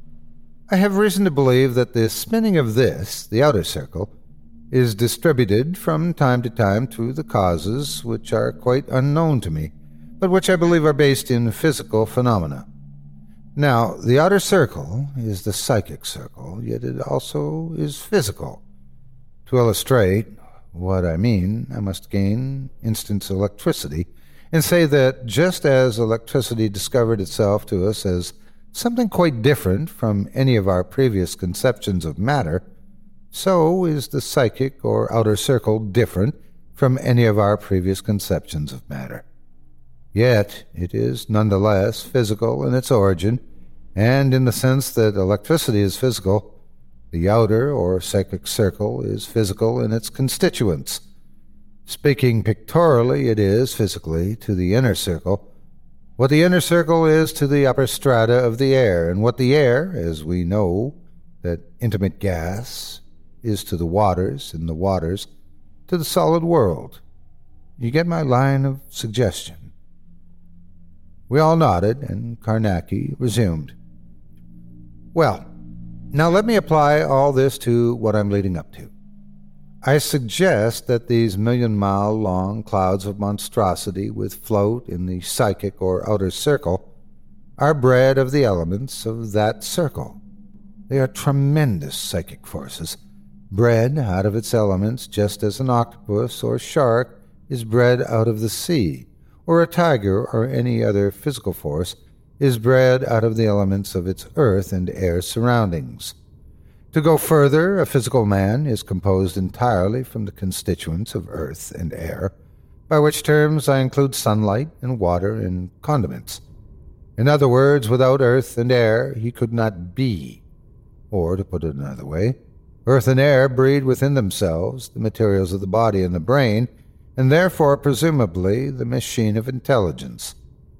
I have reason to believe that the spinning of this, the outer circle, is distributed from time to time through the causes which are quite unknown to me, but which I believe are based in physical phenomena. Now, the outer circle is the psychic circle, yet it also is physical. To illustrate what I mean, I must again instance electricity, and say that just as electricity discovered itself to us as something quite different from any of our previous conceptions of matter, so is the psychic or outer circle different from any of our previous conceptions of matter. Yet it is nonetheless physical in its origin, and in the sense that electricity is physical, the outer or psychic circle is physical in its constituents. Speaking pictorially, it is, physically, to the inner circle what the inner circle is to the upper strata of the air, and what the air, as we know that intimate gas, is to the waters, and the waters to the solid world. You get my line of suggestion? We all nodded, and Carnacki resumed. Well, now let me apply all this to what I'm leading up to. I suggest that these million-mile-long clouds of monstrosity which float in the psychic or outer circle are bred of the elements of that circle. They are tremendous psychic forces, bred out of its elements just as an octopus or shark is bred out of the sea, or a tiger or any other physical force is bred out of the elements of its earth and air surroundings. To go further, a physical man is composed entirely from the constituents of earth and air, by which terms I include sunlight and water and condiments. In other words, without earth and air he could not be. Or, to put it another way, earth and air breed within themselves the materials of the body and the brain, and therefore, presumably, the machine of intelligence.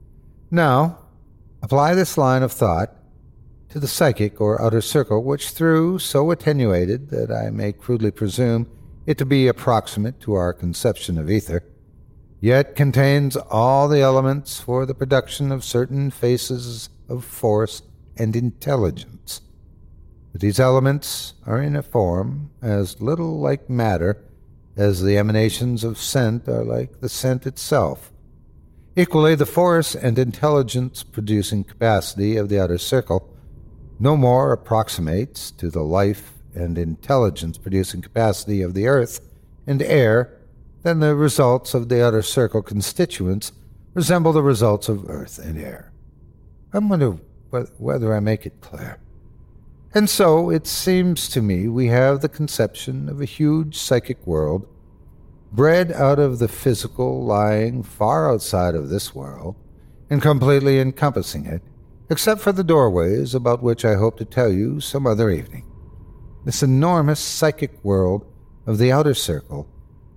Now, apply this line of thought to the psychic or outer circle, which, though so attenuated that I may crudely presume it to be approximate to our conception of ether, yet contains all the elements for the production of certain phases of force and intelligence. But these elements are in a form as little like matter as the emanations of scent are like the scent itself. Equally, the force and intelligence-producing capacity of the outer circle no more approximates to the life and intelligence-producing capacity of the earth and air than the results of the outer circle constituents resemble the results of earth and air. I wonder whether I make it clear. And so, it seems to me, we have the conception of a huge psychic world, bred out of the physical lying far outside of this world, and completely encompassing it, except for the doorways about which I hope to tell you some other evening. This enormous psychic world of the outer circle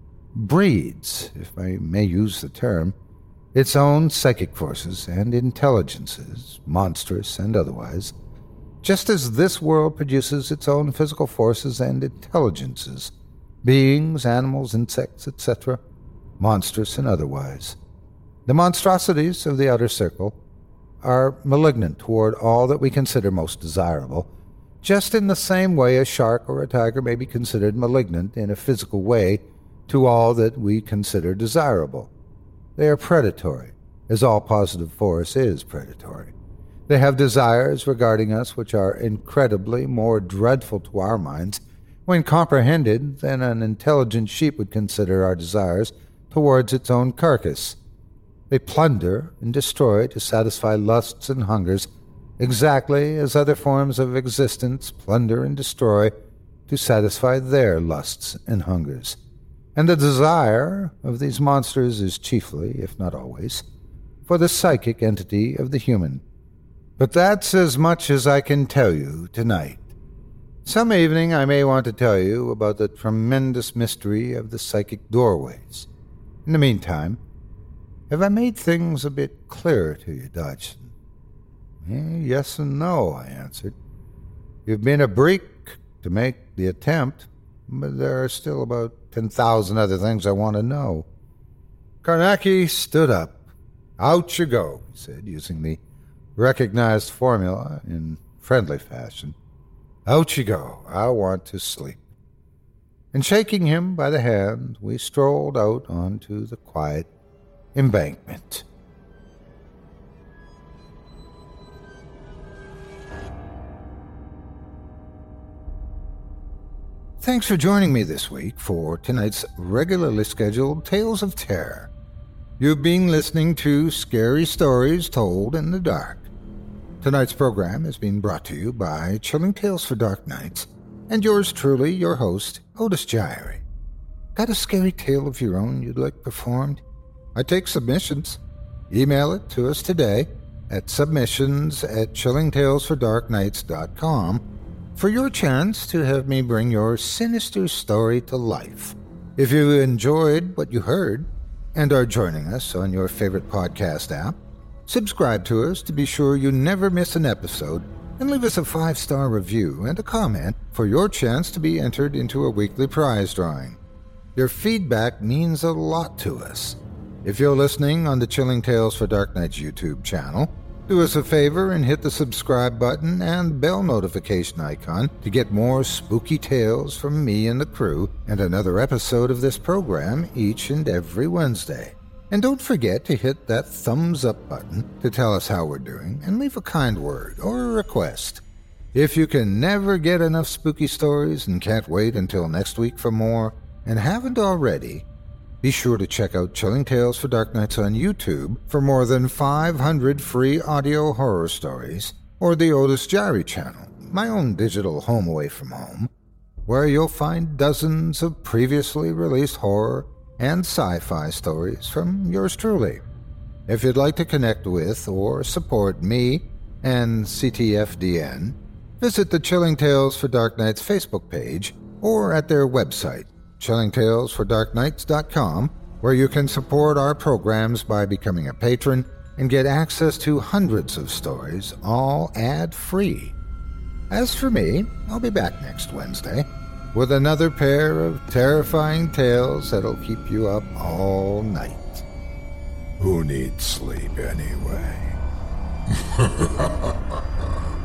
breeds, if I may use the term, its own psychic forces and intelligences, monstrous and otherwise, just as this world produces its own physical forces and intelligences, beings, animals, insects, etc., monstrous and otherwise. The monstrosities of the outer circle are malignant toward all that we consider most desirable, just in the same way a shark or a tiger may be considered malignant in a physical way to all that we consider desirable. They are predatory, as all positive force is predatory. They have desires regarding us which are incredibly more dreadful to our minds when comprehended than an intelligent sheep would consider our desires towards its own carcass. They plunder and destroy to satisfy lusts and hungers, exactly as other forms of existence plunder and destroy to satisfy their lusts and hungers. And the desire of these monsters is chiefly, if not always, for the psychic entity of the human. But that's as much as I can tell you tonight. Some evening I may want to tell you about the tremendous mystery of the psychic doorways. In the meantime, have I made things a bit clearer to you, Dodgson? Yes and no, I answered. You've been a break to make the attempt, but there are still about 10,000 other things I want to know. Carnacki stood up. Out you go, he said, using the recognized formula in friendly fashion. Out you go. I want to sleep. And shaking him by the hand, we strolled out onto the quiet embankment. Thanks for joining me this week for tonight's regularly scheduled Tales of Terror. You've been listening to Scary Stories Told in the Dark. Tonight's program is being brought to you by Chilling Tales for Dark Nights, and yours truly, your host, Otis Gyrie. Got a scary tale of your own you'd like performed? I take submissions. Email it to us today at submissions@chillingtalesfordarknights.com for your chance to have me bring your sinister story to life. If you enjoyed what you heard and are joining us on your favorite podcast app, subscribe to us to be sure you never miss an episode, and leave us a 5-star review and a comment for your chance to be entered into a weekly prize drawing. Your feedback means a lot to us. If you're listening on the Chilling Tales for Dark Nights YouTube channel, do us a favor and hit the subscribe button and bell notification icon to get more spooky tales from me and the crew and another episode of this program each and every Wednesday. And don't forget to hit that thumbs up button to tell us how we're doing and leave a kind word or a request. If you can never get enough spooky stories and can't wait until next week for more, and haven't already, be sure to check out Chilling Tales for Dark Nights on YouTube for more than 500 free audio horror stories, or the Otis Gyrie channel, my own digital home away from home, where you'll find dozens of previously released horror and sci-fi stories from yours truly. If you'd like to connect with or support me and CTFDN, visit the Chilling Tales for Dark Nights Facebook page or at their website, chillingtalesfordarknights.com, where you can support our programs by becoming a patron and get access to hundreds of stories, all ad-free. As for me, I'll be back next Wednesday with another pair of terrifying tales that'll keep you up all night. Who needs sleep anyway?